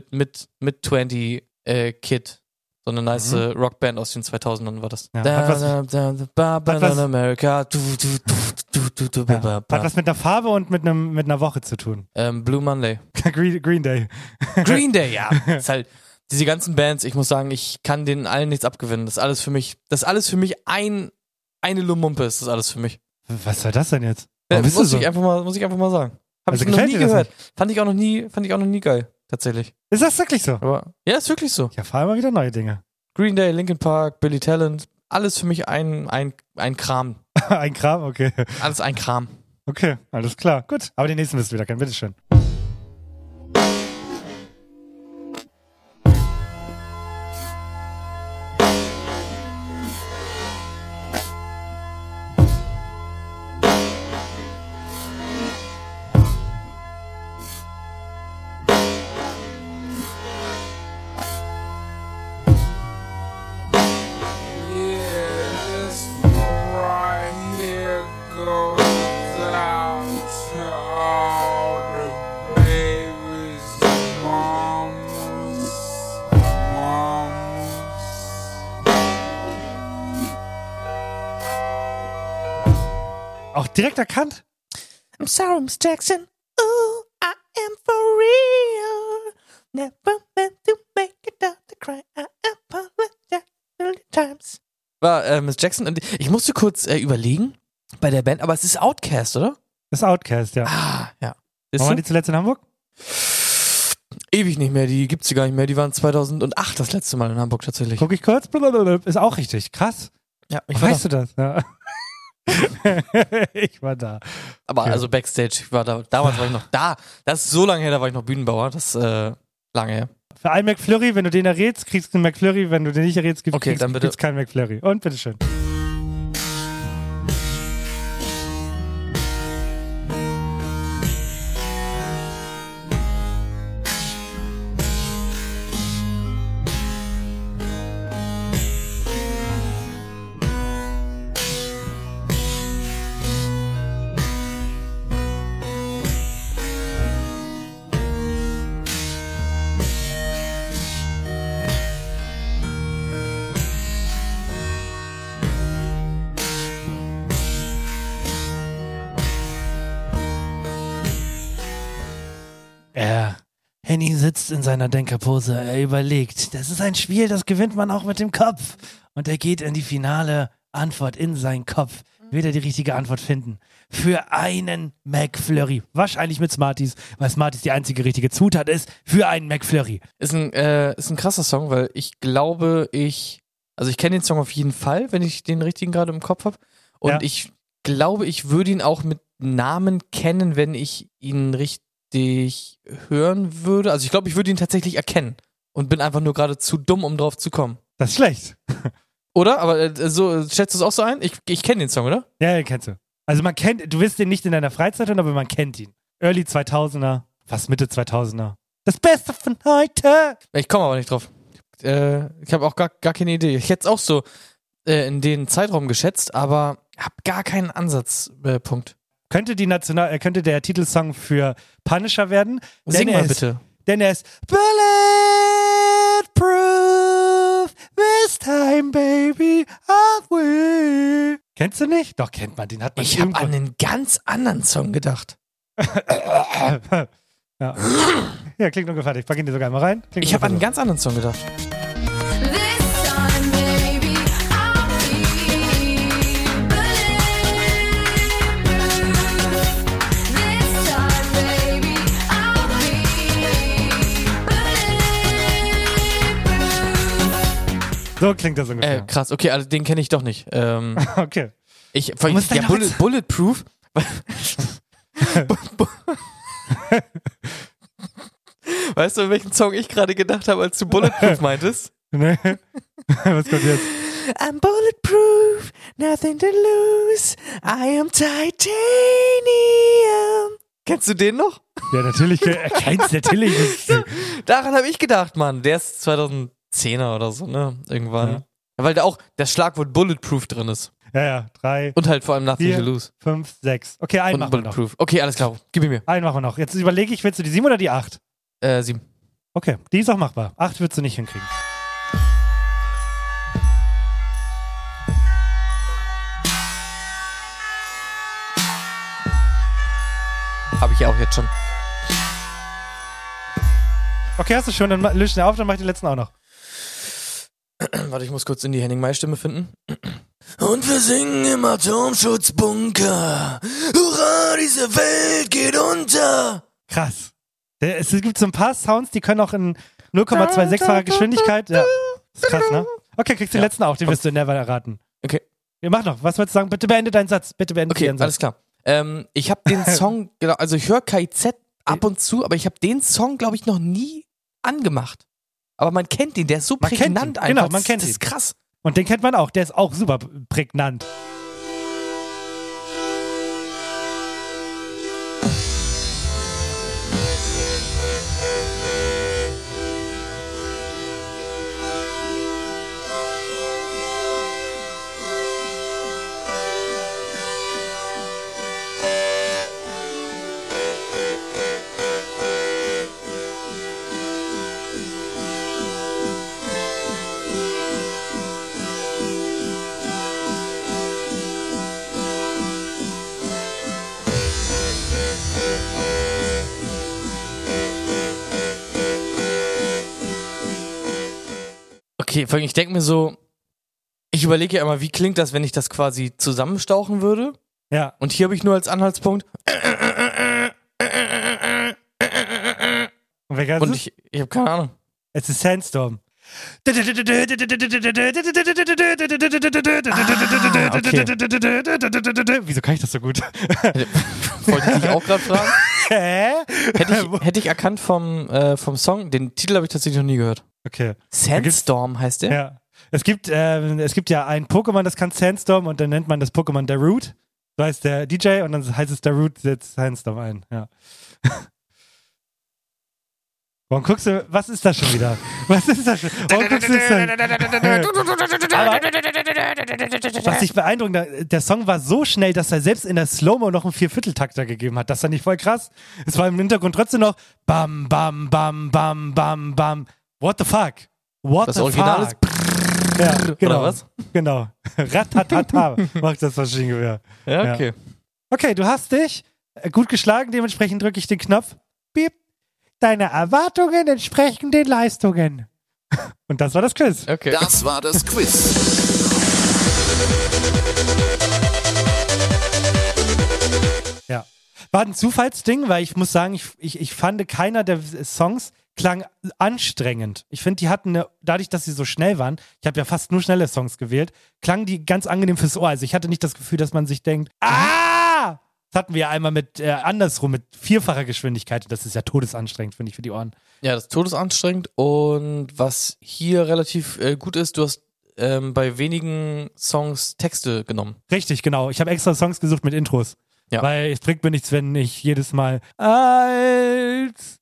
Mid-20-Kid. So eine nice Rockband aus den 2000ern war das. Ja, hat was mit einer Farbe und mit einer Woche zu tun. Blue Monday. Green Day. Green Day, ja. Ist halt, diese ganzen Bands, ich muss sagen, ich kann denen allen nichts abgewinnen. Das ist alles für mich ein eine Lumumpe ist das alles für mich. Was soll das denn jetzt? Muss ich einfach mal sagen. Hab Also ich noch nie gehört. Nicht? Fand ich auch noch nie geil, tatsächlich. Ist das wirklich so? Aber ja, ist wirklich so. Ich erfahre immer wieder neue Dinge. Green Day, Linkin Park, Billy Talent, alles für mich ein Kram. Ein Kram, okay. Alles ein Kram. Okay, alles klar. Gut, aber den nächsten wirst du wieder kennen. Bitteschön. Auch direkt erkannt? I'm sorry, Miss Jackson. Ooh, I am for real. Never meant to make it out to cry. I apologize many times. War Miss Jackson und ich musste kurz überlegen bei der Band, aber es ist Outkast, oder? Das ist Outkast, ja. Ah, ja. Waren die zuletzt in Hamburg? Ewig nicht mehr, die gibt's hier gar nicht mehr. Die waren 2008 das letzte Mal in Hamburg tatsächlich. Guck ich kurz? Ist auch richtig. Krass. Ja, weißt du das? Ja. Ich war da. Aber also Backstage, ich war da. Damals war ich noch da. Das ist so lange her, da war ich noch Bühnenbauer. Das ist lange her. Für einen McFlurry, wenn du den errätst, kriegst du einen McFlurry. Wenn du den nicht errätst, kriegst du keinen McFlurry. Und bitteschön. Henny sitzt in seiner Denkerpose, er überlegt, das ist ein Spiel, das gewinnt man auch mit dem Kopf. Und er geht in die finale Antwort in seinen Kopf, wird er die richtige Antwort finden. Für einen McFlurry. Wahrscheinlich mit Smarties, weil Smarties die einzige richtige Zutat ist, für einen McFlurry. Ist ein krasser Song, weil ich glaube, ich kenne den Song auf jeden Fall, wenn ich den richtigen gerade im Kopf habe. Und ich glaube, ich würde ihn auch mit Namen kennen, wenn ich ihn richtig hören würde. Also ich glaube, ich würde ihn tatsächlich erkennen und bin einfach nur gerade zu dumm, um drauf zu kommen. Das ist schlecht. Oder? Aber so schätzt du es auch so ein? Ich kenne den Song, oder? Ja, den kennst du. Also du wirst den nicht in deiner Freizeit hören, aber man kennt ihn. Early 2000er, fast Mitte 2000er. Das Beste von heute. Ich komme aber nicht drauf. Ich habe auch gar keine Idee. Ich hätte es auch so in den Zeitraum geschätzt, aber habe gar keinen Ansatzpunkt. Könnte der Titelsong für Punisher werden? Sing mal bitte. Denn er ist Bulletproof, this time baby, I will. Kennst du nicht? Doch, kennt man, den hat man. Ich habe an einen ganz anderen Song gedacht. Ja, klingt ungefähr. Ich packe ihn dir sogar einmal rein. Ich habe an einen ganz anderen Song gedacht. So klingt das ungefähr. Krass, okay, also den kenne ich doch nicht. Okay. Bulletproof. Weißt du, welchen Song ich gerade gedacht habe, als du Bulletproof meintest? Nee. Was kommt jetzt? I'm bulletproof, nothing to lose. I am titanium. Kennst du den noch? Ja, natürlich. Kennst natürlich. Daran habe ich gedacht, Mann. Der ist 2010er oder so, ne? Irgendwann. Ja. Weil da auch das Schlagwort Bulletproof drin ist. Ja, 3. Und halt vor allem Nothing to Lose. 5, 6. Okay, einen machen wir noch. Okay, alles klar. Gib ihn mir. Einen machen wir noch. Jetzt überlege ich, willst du die 7 oder die 8? 7. Okay, die ist auch machbar. 8 würdest du nicht hinkriegen. Habe ich ja auch jetzt schon. Okay, hast du schon, dann lösch den auf, dann mach ich den letzten auch noch. Warte, ich muss kurz in die Henning-May-Stimme finden. Und wir singen im Atomschutzbunker. Hurra, diese Welt geht unter. Krass. Es gibt so ein paar Sounds, die können auch in 0,26-facher Geschwindigkeit. Ja, ist krass, ne? Okay, kriegst du den letzten auch, den wirst du never erraten. Okay. Wir machen noch. Was wolltest du sagen? Bitte beende deinen Satz. Bitte beende deinen Satz. Alles klar. Ich habe den Song, genau, also ich höre KIZ ab und zu, aber ich habe den Song, glaube ich, noch nie angemacht. Aber man kennt ihn, der ist so prägnant einfach. Genau, man kennt ihn. Das ist krass. Und den kennt man auch, der ist auch super prägnant. Okay, vor allem, ich denke mir so, ich überlege ja immer, wie klingt das, wenn ich das quasi zusammenstauchen würde? Ja. Und hier habe ich nur als Anhaltspunkt. Und ich habe keine Ahnung. Es ist Sandstorm. Okay. Wieso kann ich das so gut? Wollte ich dich auch gerade fragen? Hä? Hätte ich erkannt vom Song, den Titel habe ich tatsächlich noch nie gehört. Okay. Sandstorm heißt der? Ja. Es gibt ja ein Pokémon, das kann Sandstorm und dann nennt man das Pokémon Darude. So heißt der DJ und dann heißt es Darude setzt Sandstorm ein. Ja. Warum guckst du, was ist das schon wieder? Was ist das schon? Warum guckst du das denn? Aber was ich beeindruckend, der Song war so schnell, dass er selbst in der Slow-Mo noch einen 4/4-Takter gegeben hat. Das ist ja nicht voll krass. Es war im Hintergrund trotzdem noch bam, bam, bam, bam, bam, bam. What the fuck? What das the Original fuck? Ist ja, genau. Oder was? Genau. Ratatata macht das Maschinengewehr. Ja, okay. Ja. Okay, du hast dich gut geschlagen, dementsprechend drücke ich den Knopf. Piep. Deine Erwartungen entsprechen den Leistungen. Und das war das Quiz. Okay. Das war das Quiz. Ja. War ein Zufallsding, weil ich muss sagen, ich fand, keiner der Songs klang anstrengend. Ich finde, die hatten dadurch, dass sie so schnell waren, ich habe ja fast nur schnelle Songs gewählt, klangen die ganz angenehm fürs Ohr. Also ich hatte nicht das Gefühl, dass man sich denkt, ah! Das hatten wir ja einmal mit andersrum, mit 4-facher Geschwindigkeit. Das ist ja todesanstrengend, finde ich, für die Ohren. Ja, das ist todesanstrengend. Und was hier relativ gut ist, du hast bei wenigen Songs Texte genommen. Richtig, genau. Ich habe extra Songs gesucht mit Intros. Ja. Weil es bringt mir nichts, wenn ich jedes Mal als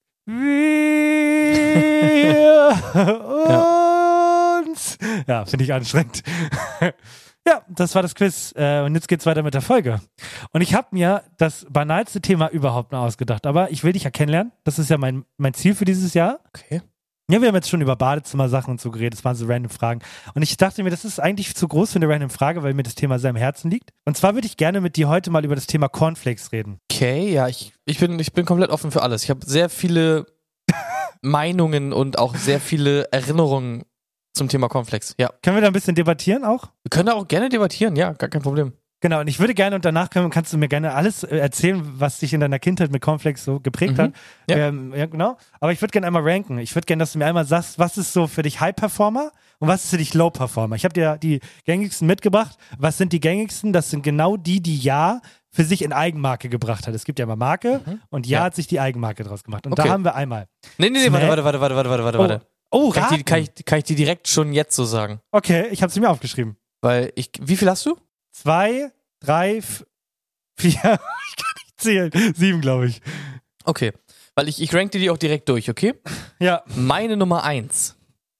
wir uns... Ja, finde ich anstrengend. Ja, das war das Quiz. Und jetzt geht's weiter mit der Folge. Und ich habe mir das banalste Thema überhaupt mal ausgedacht. Aber ich will dich ja kennenlernen. Das ist ja mein Ziel für dieses Jahr. Okay. Ja, wir haben jetzt schon über Badezimmersachen und so geredet. Das waren so random Fragen. Und ich dachte mir, das ist eigentlich zu groß für eine random Frage, weil mir das Thema sehr am Herzen liegt. Und zwar würde ich gerne mit dir heute mal über das Thema Cornflakes reden. Okay, ja, ich bin komplett offen für alles. Ich habe sehr viele Meinungen und auch sehr viele Erinnerungen zum Thema Cornflakes, ja. Können wir da ein bisschen debattieren auch? Wir können da auch gerne debattieren, ja, gar kein Problem. Genau, und ich würde gerne, und danach kannst du mir gerne alles erzählen, was dich in deiner Kindheit mit Cornflakes so geprägt hat. Ja. Ja, genau. Aber ich würde gerne einmal ranken. Ich würde gerne, dass du mir einmal sagst, was ist so für dich High-Performer und was ist für dich Low-Performer? Ich habe dir die gängigsten mitgebracht. Was sind die gängigsten? Das sind genau die Ja für sich in Eigenmarke gebracht hat. Es gibt ja immer Marke und Ja hat sich die Eigenmarke draus gemacht. Und da haben wir einmal. Nee, warte. Oh, kann ich die direkt schon jetzt so sagen? Okay, ich habe sie mir aufgeschrieben. Weil wie viel hast du? 2, 3, 4, ich kann nicht zählen. 7, glaube ich. Okay, weil ich rank dir die auch direkt durch, okay? Ja. Meine Nummer 1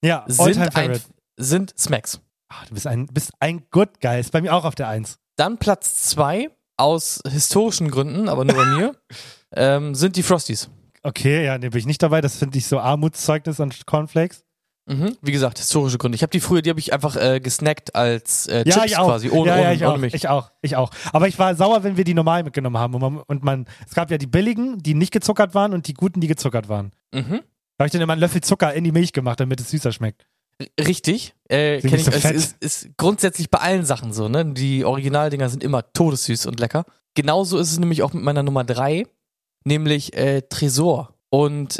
sind Smacks. Ach, du bist ein Good Guy. Ist bei mir auch auf der 1. Dann Platz 2, aus historischen Gründen, aber nur bei mir, sind die Frosties. Okay, ja, ne, bin ich nicht dabei. Das finde ich so Armutszeugnis an Cornflakes. Wie gesagt, historische Gründe. Die habe ich einfach gesnackt als Chips quasi. Ohne mich. Ich auch. Aber ich war sauer, wenn wir die normal mitgenommen haben. Es gab ja die billigen, die nicht gezuckert waren und die guten, die gezuckert waren. Da habe ich dann immer einen Löffel Zucker in die Milch gemacht, damit es süßer schmeckt. Richtig. Kenn ich. so Es fett. ist grundsätzlich bei allen Sachen so, ne? Die Originaldinger sind immer todessüß und lecker. Genauso ist es nämlich auch mit meiner Nummer 3, nämlich Tresor. Und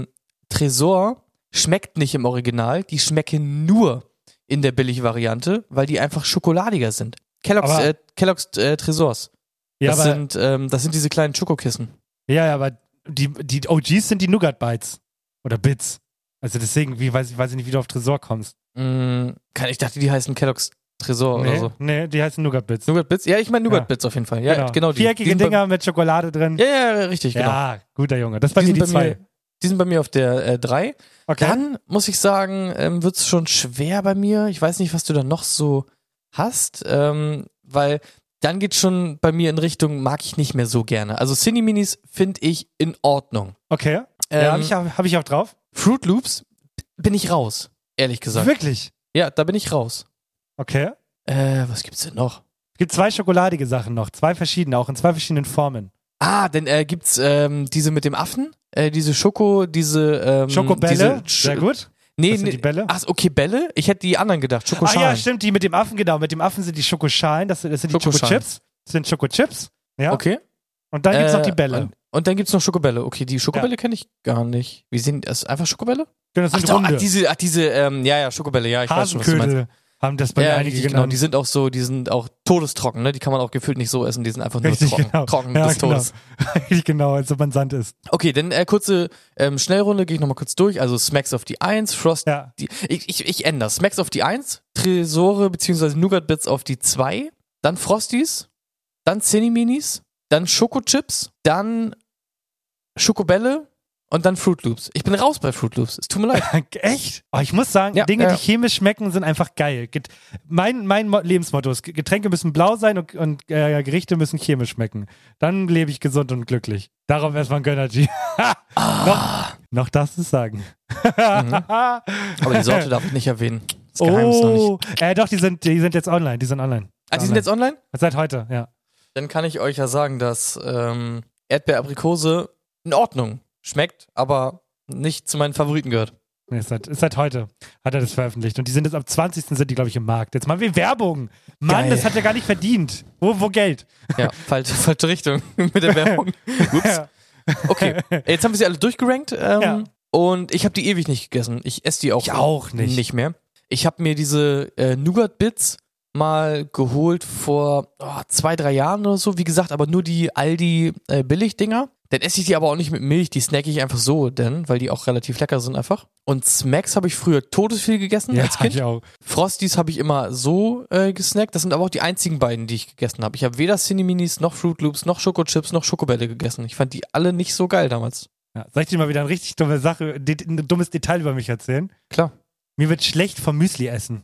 Tresor schmeckt nicht im Original, die schmecken nur in der Billigvariante, weil die einfach schokoladiger sind. Kellogg's Tresors. Ja, das sind diese kleinen Schokokissen. Ja, aber die OGs sind die Nougat Bites. Oder Bits. Also deswegen, weiß ich nicht, wie du auf Tresor kommst. Ich dachte, die heißen Kellogg's Tresor oder so. Nee, die heißen Nougat Bits. Nougat Bits? Ja, ich meine Nougat Bits auf jeden Fall. Ja, genau die. Viereckige Dinger mit Schokolade drin. Ja, richtig, genau. Ja, guter Junge. Das ist bei mir die 2. Die sind bei mir auf der 3. Okay. Dann, muss ich sagen, wird es schon schwer bei mir. Ich weiß nicht, was du da noch so hast, weil dann geht schon bei mir in Richtung, mag ich nicht mehr so gerne. Also Cinni-Minis finde ich in Ordnung. Okay. Ja, hab ich auch drauf. Fruit Loops bin ich raus, ehrlich gesagt. Wirklich? Ja, da bin ich raus. Okay. Was gibt's denn noch? Es gibt 2 schokoladige Sachen noch. 2 verschiedene, auch in 2 verschiedenen Formen. Dann gibt's diese mit dem Affen, diese Schokobälle, sehr gut. Nee, das sind die Bälle? Ach, okay, Bälle? Ich hätte die anderen gedacht, Schokoschalen. Ja, stimmt, die mit dem Affen, genau. Mit dem Affen sind die Schokoschalen, das sind die Schokochips. Das sind Schokochips, ja. Okay. Und dann gibt's noch die Bälle. Und dann gibt's noch Schokobälle. Okay, die Schokobälle kenne ich gar nicht. Wie sehen das? Einfach Schokobälle? Das sind runde. Diese Schokobälle, ja, ich weiß schon, was du meinst. Haben das bei einige genannt. Genau, die sind auch todestrocken, ne? Die kann man auch gefühlt nicht so essen, die sind einfach nur Richtig, trocken. Genau. Trocken ja, des Todes. Richtig genau, als ob man Sand ist. Okay, dann kurze Schnellrunde, gehe ich nochmal kurz durch. Also Smacks auf die 1, Frost, ich ändere. Smacks auf die 1, Tresore bzw. Nougat Bits auf die 2, dann Frosties, dann Cinni-Minis, dann Schokochips, dann Schokobälle und dann Fruit Loops. Ich bin raus bei Fruit Loops. Es tut mir leid. Echt? Oh, ich muss sagen, Dinge, die chemisch schmecken, sind einfach geil. Mein Lebensmotto ist, Getränke müssen blau sein und Gerichte müssen chemisch schmecken. Dann lebe ich gesund und glücklich. Darauf erstmal ein Gönnergy. Noch darfst du es sagen. Aber die Sorte darf ich nicht erwähnen. Das Geheimnis noch nicht. Doch, die sind jetzt online. Die sind online. Die sind jetzt online? Seit heute, ja. Dann kann ich euch ja sagen, dass Erdbeer-Aprikose in Ordnung schmeckt, aber nicht zu meinen Favoriten gehört. Nee, ist seit heute hat er das veröffentlicht. Und die sind jetzt am 20. sind die, glaube ich, im Markt. Jetzt mal wie Werbung. Mann, Geil. Das hat er gar nicht verdient. Wo Geld? Ja, falsche Richtung mit der Werbung. Ups. Okay, jetzt haben wir sie alle durchgerankt. Und ich habe die ewig nicht gegessen. Ich esse die auch nicht mehr. Ich habe mir diese Nougat Bits mal geholt vor 2-3 Jahren oder so. Wie gesagt, aber nur die Aldi Billigdinger. Dann esse ich die aber auch nicht mit Milch, die snacke ich einfach so, weil die auch relativ lecker sind einfach. Und Smacks habe ich früher todesviel gegessen als Kind. Ich auch. Frosties habe ich immer so gesnackt. Das sind aber auch die einzigen beiden, die ich gegessen habe. Ich habe weder Cinni-Minis, noch Fruit Loops, noch Schokochips, noch Schokobälle gegessen. Ich fand die alle nicht so geil damals. Ja, soll ich dir mal wieder eine richtig dumme Sache, ein dummes Detail über mich erzählen? Klar. Mir wird schlecht vom Müsli essen.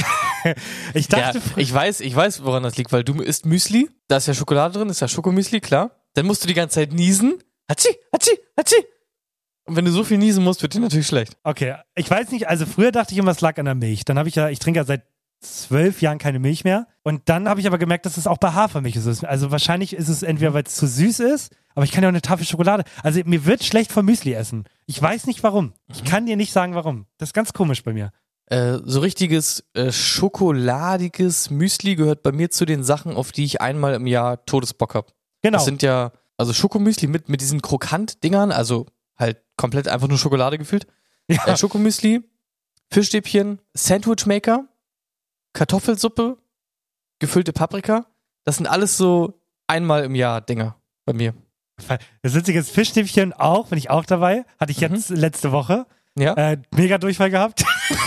Ich dachte ich weiß, woran das liegt, weil du isst Müsli, da ist ja Schokolade drin, ist ja Schokomüsli, klar. Dann musst du die ganze Zeit niesen. Hatschi, hatschi, hatschi. Und wenn du so viel niesen musst, wird dir natürlich schlecht. Okay, ich weiß nicht, also früher dachte ich immer, es lag an der Milch. Dann ich trinke ja seit 12 Jahren keine Milch mehr. Und dann habe ich aber gemerkt, dass es auch bei Hafermilch ist. Also wahrscheinlich ist es entweder, weil es zu süß ist, aber ich kann ja auch eine Tafel Schokolade. Also mir wird schlecht vom Müsli essen. Ich weiß nicht warum. Ich kann dir nicht sagen, warum. Das ist ganz komisch bei mir. So richtiges schokoladiges Müsli gehört bei mir zu den Sachen, auf die ich einmal im Jahr Todesbock habe. Genau. Das sind ja, also Schokomüsli mit diesen Krokant-Dingern, also halt komplett einfach nur Schokolade gefüllt. Ja. Schokomüsli, Fischstäbchen, Sandwichmaker, Kartoffelsuppe, gefüllte Paprika. Das sind alles so einmal im Jahr Dinger bei mir. Das witzige ist, Fischstäbchen auch, bin ich auch dabei. Hatte ich jetzt letzte Woche. Ja. Mega Durchfall gehabt.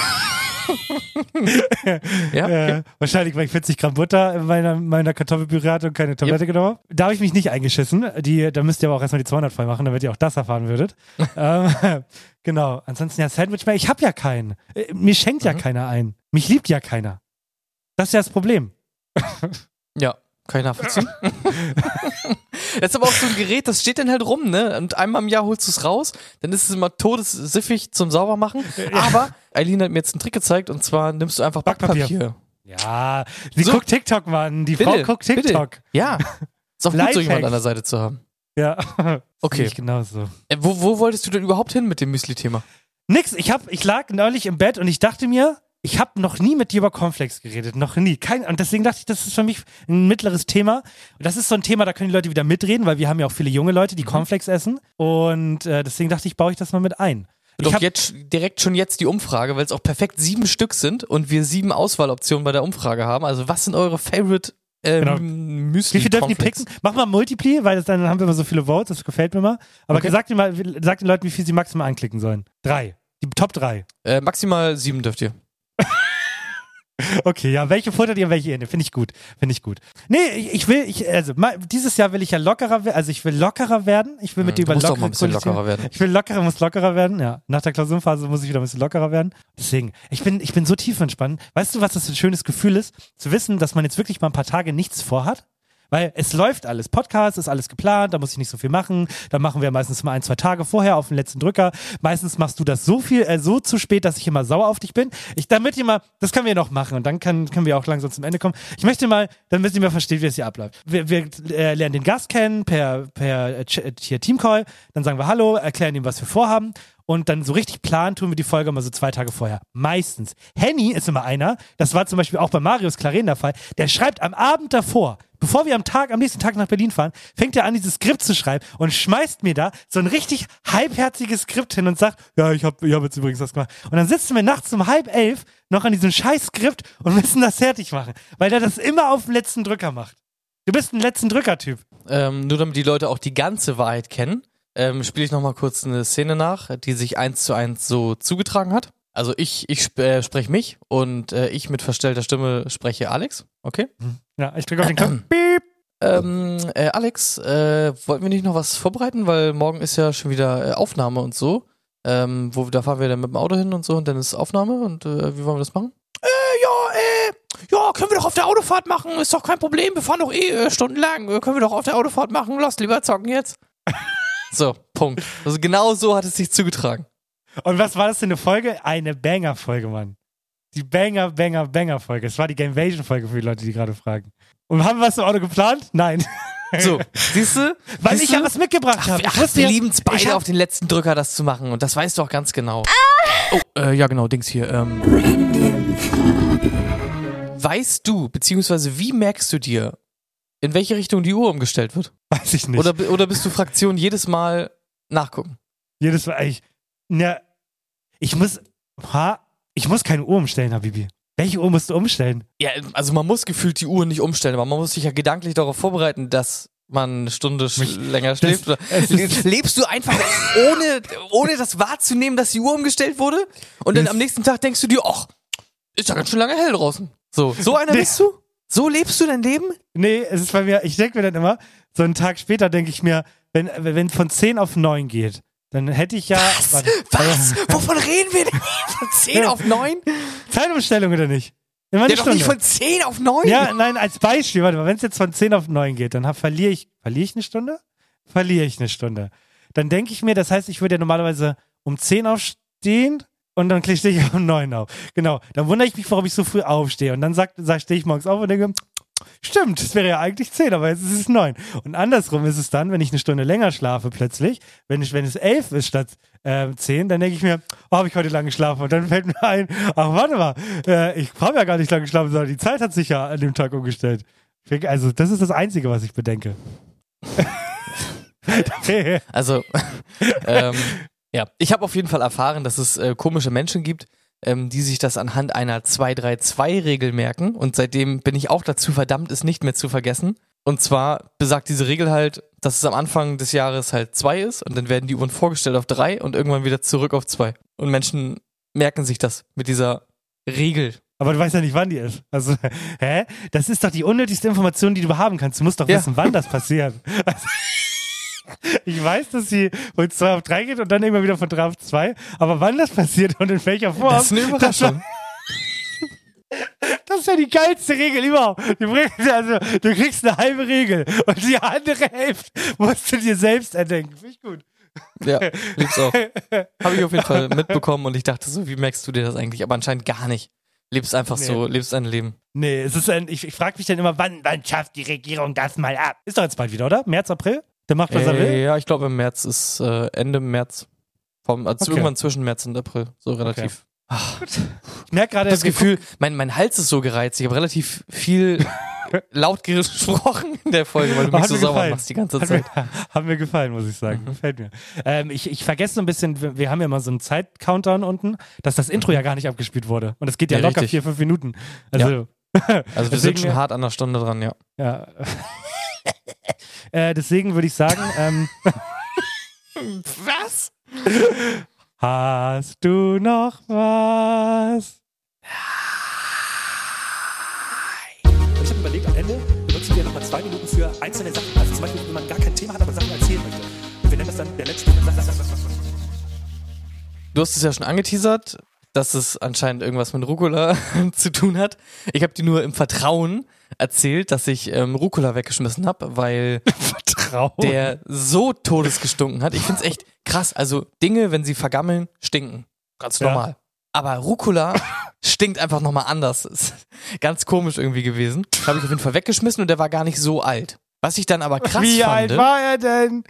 Ja, okay. Wahrscheinlich, weil ich 40 Gramm Butter in meiner Kartoffelpüree hatte und keine Tablette genommen habe. Da habe ich mich nicht eingeschissen. Da müsst ihr aber auch erstmal die 200 voll machen, damit ihr auch das erfahren würdet. Genau. Ansonsten ja Sandwich mehr. Ich habe ja keinen. Mir schenkt ja keiner ein. Mich liebt ja keiner. Das ist ja das Problem. Ja, kann ich nachvollziehen. Das ist aber auch so ein Gerät, das steht dann halt rum, ne? Und einmal im Jahr holst du es raus, dann ist es immer todessiffig zum Saubermachen. Aber Eileen hat mir jetzt einen Trick gezeigt und zwar nimmst du einfach Backpapier. Ja, sie guckt TikTok, Mann. Die Frau guckt TikTok. Bitte. Ja, ist auch gut, so jemand an der Seite zu haben. Ja, okay. Genau so. Wo wolltest du denn überhaupt hin mit dem Müsli-Thema? Nix, ich lag neulich im Bett und ich dachte mir, ich habe noch nie mit dir über Cornflakes geredet, noch nie. Und deswegen dachte ich, das ist für mich ein mittleres Thema. Und das ist so ein Thema, da können die Leute wieder mitreden, weil wir haben ja auch viele junge Leute, die Cornflakes essen. Und deswegen dachte ich, baue ich das mal mit ein. Doch jetzt direkt die Umfrage, weil es auch perfekt 7 Stück sind und wir 7 Auswahloptionen bei der Umfrage haben. Also was sind eure Favorite Müsli? Wie viel dürfen die picken? Mach mal Multiply, weil dann haben wir immer so viele Votes, das gefällt mir mal. Aber sagt den Leuten, wie viel sie maximal anklicken sollen. 3. Die Top 3. Maximal 7 dürft ihr. Okay, ja, welche futtert ihr, welche ihr? Finde ich gut. Nee, dieses Jahr will ich ja lockerer werden, ich will lockerer werden. Ich will mit dir über lockere mal ein bisschen lockerer werden. Ich will muss lockerer werden, ja. Nach der Klausurenphase muss ich wieder ein bisschen lockerer werden. Deswegen, ich bin so tief entspannt. Weißt du, was das für ein schönes Gefühl ist? Zu wissen, dass man jetzt wirklich mal ein paar Tage nichts vorhat? Weil es läuft alles. Podcast ist alles geplant, da muss ich nicht so viel machen. Da machen wir meistens mal 1-2 Tage vorher auf den letzten Drücker. Meistens machst du das so zu spät, dass ich immer sauer auf dich bin. Das können wir noch machen und dann können wir auch langsam zum Ende kommen. Ich möchte mal, damit ihr mal versteht, wie es hier abläuft. Wir lernen den Gast kennen per hier Teamcall, dann sagen wir Hallo, erklären ihm, was wir vorhaben. Und dann so richtig planen tun wir die Folge mal so 2 Tage vorher. Meistens. Henny ist immer einer, das war zum Beispiel auch bei Marius Claren der Fall, der schreibt am Abend davor, bevor wir am nächsten Tag nach Berlin fahren, fängt er an, dieses Skript zu schreiben und schmeißt mir da so ein richtig halbherziges Skript hin und sagt, ja, ich hab jetzt übrigens das gemacht. Und dann sitzen wir nachts um 10:30 noch an diesem scheiß Skript und müssen das fertig machen, weil der das immer auf den letzten Drücker macht. Du bist ein letzten Drücker-Typ. Nur damit die Leute auch die ganze Wahrheit kennen, spiele ich nochmal kurz eine Szene nach, die sich 1:1 so zugetragen hat. Also ich spreche mich und ich mit verstellter Stimme spreche Alex, okay? Ja, ich drücke auf den Knopf. Piep. Alex, wollten wir nicht noch was vorbereiten, weil morgen ist ja schon wieder Aufnahme und so. Da fahren wir dann mit dem Auto hin und so und dann ist Aufnahme und wie wollen wir das machen? Ja, können wir doch auf der Autofahrt machen, ist doch kein Problem, wir fahren doch stundenlang, können wir doch auf der Autofahrt machen, lass lieber zocken jetzt. So, Punkt. Also genau so hat es sich zugetragen. Und was war das für eine Folge? Eine Banger-Folge, Mann. Die Banger-Folge. Es war die Gamevasion-Folge für die Leute, die gerade fragen. Und haben wir was im Auto geplant? Nein. So, siehst du? Weil ich ja was mitgebracht habe. Wir lieben es beide auf den letzten Drücker, das zu machen. Und das weißt du auch ganz genau. Ja genau, Dings hier. Weißt du, beziehungsweise wie merkst du dir, in welche Richtung die Uhr umgestellt wird? Weiß ich nicht. Oder bist du Fraktion jedes Mal nachgucken? Jedes Mal, ich muss keine Uhr umstellen, Habibi. Welche Uhr musst du umstellen? Ja, also man muss gefühlt die Uhr nicht umstellen, aber man muss sich ja gedanklich darauf vorbereiten, dass man eine Stunde länger schläft. Lebst du einfach ohne das wahrzunehmen, dass die Uhr umgestellt wurde? Und dann am nächsten Tag denkst du dir, ach, ist ja ganz schön lange hell draußen. So einer bist du? So lebst du dein Leben? Nee, es ist bei mir, ich denke mir dann immer, so einen Tag später denke ich mir, wenn von 10 auf 9 geht, dann hätte ich ja... Was? Wovon reden wir denn? Von 10 auf 9? Zeitumstellung oder nicht? Ja, doch nicht von 10 auf 9? Ja, nein, als Beispiel, warte mal, wenn es jetzt von 10 auf 9 geht, dann verliere ich eine Stunde? Verliere ich eine Stunde. Dann denke ich mir, das heißt, ich würde ja normalerweise um 10 aufstehen und dann stehe ich um 9 auf. Genau, dann wundere ich mich, warum ich so früh aufstehe. Und dann stehe ich morgens auf und denke, stimmt, es wäre ja eigentlich 10, aber jetzt ist es 9. Und andersrum ist es dann, wenn ich eine Stunde länger schlafe plötzlich, wenn es 11 ist statt 10, dann denke ich mir, habe ich heute lang geschlafen? Und dann fällt mir ein, ach warte mal, ich habe ja gar nicht lange geschlafen, sondern die Zeit hat sich ja an dem Tag umgestellt. Also das ist das Einzige, was ich bedenke. Also, ja, ich habe auf jeden Fall erfahren, dass es komische Menschen gibt, die sich das anhand einer 2-3-2-Regel merken und seitdem bin ich auch dazu verdammt, es nicht mehr zu vergessen. Und zwar besagt diese Regel halt, dass es am Anfang des Jahres halt 2 ist und dann werden die Uhren vorgestellt auf 3 und irgendwann wieder zurück auf 2. Und Menschen merken sich das mit dieser Regel. Aber du weißt ja nicht, wann die ist. Also, Das ist doch die unnötigste Information, die du haben kannst. Du musst doch wissen, wann das passiert. Also, ich weiß, dass sie von 2 auf 3 geht und dann irgendwann wieder von 3 auf 2. Aber wann das passiert und in welcher Form? Das ist eine Überraschung. Das ist ja die geilste Regel überhaupt. Du kriegst eine halbe Regel und die andere Hälfte musst du dir selbst erdenken. Finde ich gut. Ja, lieb's auch. Habe ich auf jeden Fall mitbekommen und ich dachte so, wie merkst du dir das eigentlich? Aber anscheinend gar nicht. Lebst einfach so, lebst dein Leben. Nee, es ist ich frage mich dann immer, wann schafft die Regierung das mal ab? Ist doch jetzt bald wieder, oder? März, April? Der macht, was er will? Ja, ich glaube im März ist Ende März. Irgendwann zwischen März und April, so relativ. Okay. Ich merke gerade das Gefühl, mein Hals ist so gereizt. Ich habe relativ viel laut gesprochen in der Folge, weil du mich so sauer machst die ganze Zeit. Hat mir gefallen, muss ich sagen. Gefällt mir. Ich vergesse so ein bisschen, wir haben ja mal so einen Zeit-Countdown unten, dass das Intro ja gar nicht abgespielt wurde. Und es geht ja locker richtig. 4-5 Minuten. Also wir sind schon hart an der Stunde dran, ja. Deswegen würde ich sagen, was? Hast du noch was? Ich habe überlegt, am Ende benutzen wir nochmal 2 Minuten für einzelne Sachen. Also zum Beispiel, wenn man gar kein Thema hat, aber Sachen erzählen möchte. Und wir nennen das dann der letzte. Du hast es ja schon angeteasert, dass es anscheinend irgendwas mit Rucola zu tun hat. Ich habe dir nur im Vertrauen erzählt, dass ich Rucola weggeschmissen habe, weil der so todesgestunken hat. Ich find's echt krass. Also Dinge, wenn sie vergammeln, stinken. Ganz normal. Aber Rucola stinkt einfach nochmal anders. Ist ganz komisch irgendwie gewesen. Habe ich auf jeden Fall weggeschmissen und der war gar nicht so alt. Was ich dann aber krass fand. Wie alt war er denn?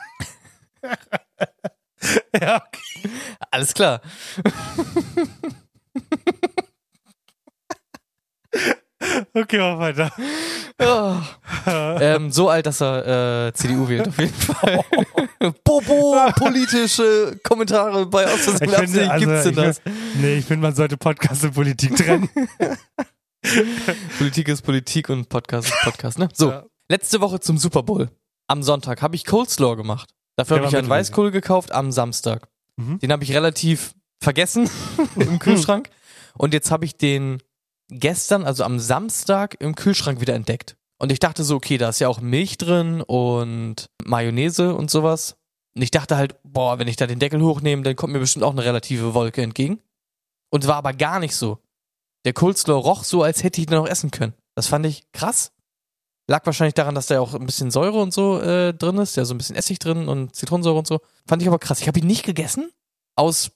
Ja, okay. Alles klar. Okay, mach weiter. So alt, dass er CDU wählt, auf jeden Fall. Politische Kommentare bei Ausversehen mit Absicht, gibt's denn das? Ich finde, man sollte Podcast und Politik trennen. Politik ist Politik und Podcast ist Podcast, ne? So, letzte Woche zum Super Bowl. Am Sonntag habe ich Coleslaw gemacht. Dafür habe ich einen Weißkohl gekauft am Samstag. Den habe ich relativ vergessen im Kühlschrank. Und jetzt habe ich den gestern, also am Samstag, im Kühlschrank wieder entdeckt. Und ich dachte so, okay, da ist ja auch Milch drin und Mayonnaise und sowas. Und ich dachte halt, wenn ich da den Deckel hochnehme, dann kommt mir bestimmt auch eine relative Wolke entgegen. Und war aber gar nicht so. Der Coleslaw roch so, als hätte ich den noch essen können. Das fand ich krass. Lag wahrscheinlich daran, dass da auch ein bisschen Säure und so drin ist. Ja, so ein bisschen Essig drin und Zitronensäure und so. Fand ich aber krass. Ich habe ihn nicht gegessen. Aus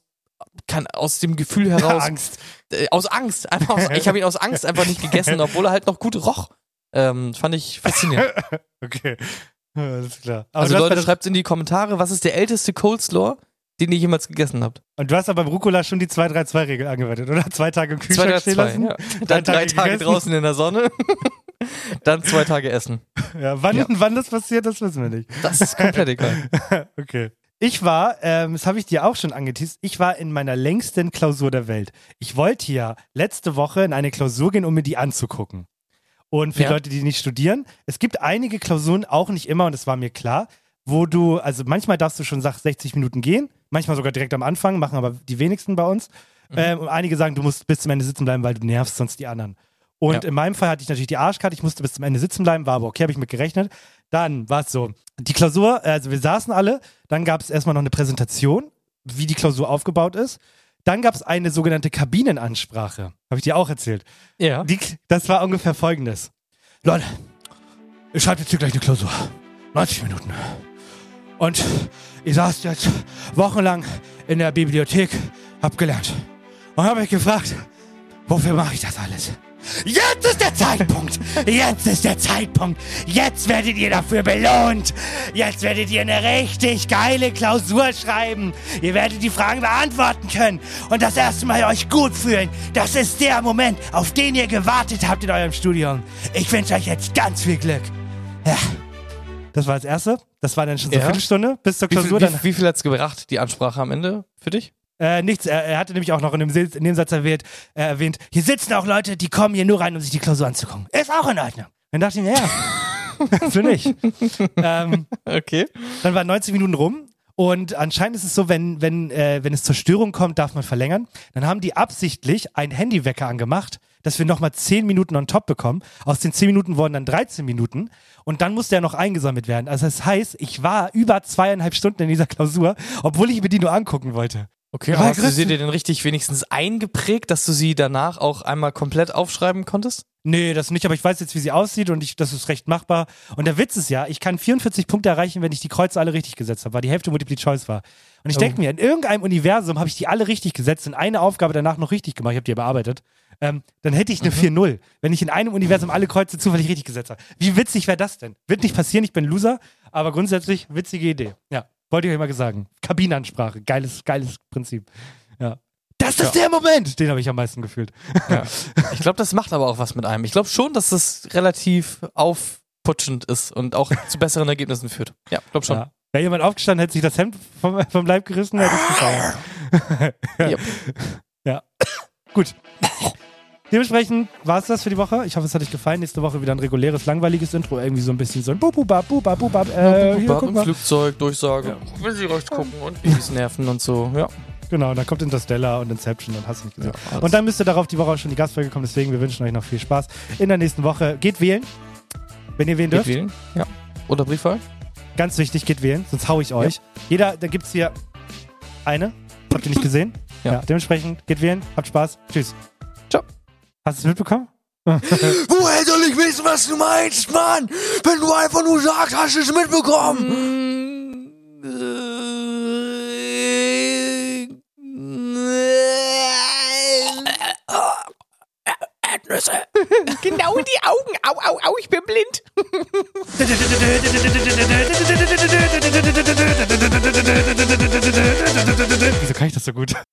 dem Gefühl heraus. Angst. Aus Angst. Ich habe ihn aus Angst einfach nicht gegessen, obwohl er halt noch gut roch. Fand ich faszinierend. Okay. Alles klar. Aber also Leute, schreibt in die Kommentare, was ist der älteste Coleslaw, den ihr jemals gegessen habt? Und du hast aber beim Rucola schon die 2-3-2-Regel angewendet, oder? 2 Tage im Kühlschrank stehen lassen? Ja. Dann 3 Tage draußen in der Sonne. Dann 2 Tage essen. Ja, wann das passiert, das wissen wir nicht. Das ist komplett egal. Okay. Ich war, das habe ich dir auch schon angeteased, ich war in meiner längsten Klausur der Welt. Ich wollte ja letzte Woche in eine Klausur gehen, um mir die anzugucken. Und für Leute, die nicht studieren, es gibt einige Klausuren, auch nicht immer, und das war mir klar, wo du, also manchmal darfst du schon 60 Minuten gehen, manchmal sogar direkt am Anfang, machen aber die wenigsten bei uns. Und einige sagen, du musst bis zum Ende sitzen bleiben, weil du nervst sonst die anderen. Und in meinem Fall hatte ich natürlich die Arschkarte, ich musste bis zum Ende sitzen bleiben, war aber okay, habe ich mit gerechnet. Dann war es so, die Klausur, also wir saßen alle, dann gab es erstmal noch eine Präsentation, wie die Klausur aufgebaut ist. Dann gab es eine sogenannte Kabinenansprache, habe ich dir auch erzählt. Ja. Das war ungefähr folgendes. Leute, ich schreibe jetzt hier gleich eine Klausur. 90 Minuten. Und ich saß jetzt wochenlang in der Bibliothek, hab gelernt. Und habe mich gefragt, wofür mache ich das alles? Jetzt ist der Zeitpunkt! Jetzt ist der Zeitpunkt! Jetzt werdet ihr dafür belohnt! Jetzt werdet ihr eine richtig geile Klausur schreiben! Ihr werdet die Fragen beantworten können und das erste Mal euch gut fühlen! Das ist der Moment, auf den ihr gewartet habt in eurem Studium! Ich wünsche euch jetzt ganz viel Glück! Ja. Das war das Erste. Das war dann schon so eine Viertelstunde bis zur Klausur. Wie viel hat's gebracht, die Ansprache am Ende für dich? Nichts. Er hatte nämlich auch noch in dem Satz erwähnt, hier sitzen auch Leute, die kommen hier nur rein, um sich die Klausur anzugucken. Ist auch in Ordnung. Dann dachte ich mir, für nicht. Okay. Dann waren 90 Minuten rum und anscheinend ist es so, wenn es zur Störung kommt, darf man verlängern. Dann haben die absichtlich einen Handywecker angemacht, dass wir nochmal 10 Minuten on top bekommen. Aus den 10 Minuten wurden dann 13 Minuten und dann musste er noch eingesammelt werden. Also das heißt, ich war über 2,5 Stunden in dieser Klausur, obwohl ich mir die nur angucken wollte. Okay, aber hast du sie dir denn richtig wenigstens eingeprägt, dass du sie danach auch einmal komplett aufschreiben konntest? Nee, das nicht, aber ich weiß jetzt, wie sie aussieht und das ist recht machbar. Und der Witz ist ja, ich kann 44 Punkte erreichen, wenn ich die Kreuze alle richtig gesetzt habe, weil die Hälfte Multiple Choice war. Und ich denke mir, in irgendeinem Universum habe ich die alle richtig gesetzt und eine Aufgabe danach noch richtig gemacht, ich habe die ja bearbeitet. Dann hätte ich eine 4-0, wenn ich in einem Universum alle Kreuze zufällig richtig gesetzt habe. Wie witzig wäre das denn? Wird nicht passieren, ich bin Loser, aber grundsätzlich witzige Idee. Ja. Wollte ich euch mal sagen. Kabinenansprache. Geiles Prinzip. Ja. Das ist der Moment! Den habe ich am meisten gefühlt. Ja. Ich glaube, das macht aber auch was mit einem. Ich glaube schon, dass das relativ aufputschend ist und auch zu besseren Ergebnissen führt. Ja, glaube schon. Ja. Wäre jemand aufgestanden, hätte sich das Hemd vom Leib gerissen, hätte es gefeiert. Yep. Ja. Gut. Dementsprechend war es das für die Woche. Ich hoffe, es hat euch gefallen. Nächste Woche wieder ein reguläres, langweiliges Intro. Irgendwie so ein bisschen so ein Bububab. Im Flugzeug, Durchsage. Will sie rechts gucken und Babys nerven und so. Ja. Genau, und dann kommt Interstellar und Inception und hast du nicht gesehen. Ja, und dann müsste darauf die Woche auch schon die Gastfolge kommen. Deswegen, wir wünschen euch noch viel Spaß in der nächsten Woche. Geht wählen, wenn ihr wählen dürft. Geht wählen, ja. Oder Briefwahl. Ganz wichtig, geht wählen, sonst hau ich euch. Ja. Da gibt's hier eine. Habt ihr nicht gesehen? Ja. Dementsprechend, geht wählen, habt Spaß. Tschüss. Ciao. Hast du es mitbekommen? Woher soll ich wissen, was du meinst, Mann? Wenn du einfach nur sagst, hast du es mitbekommen. Erdnüsse. Genau in die Augen. Au, au, au, ich bin blind. Wieso kann ich das so gut?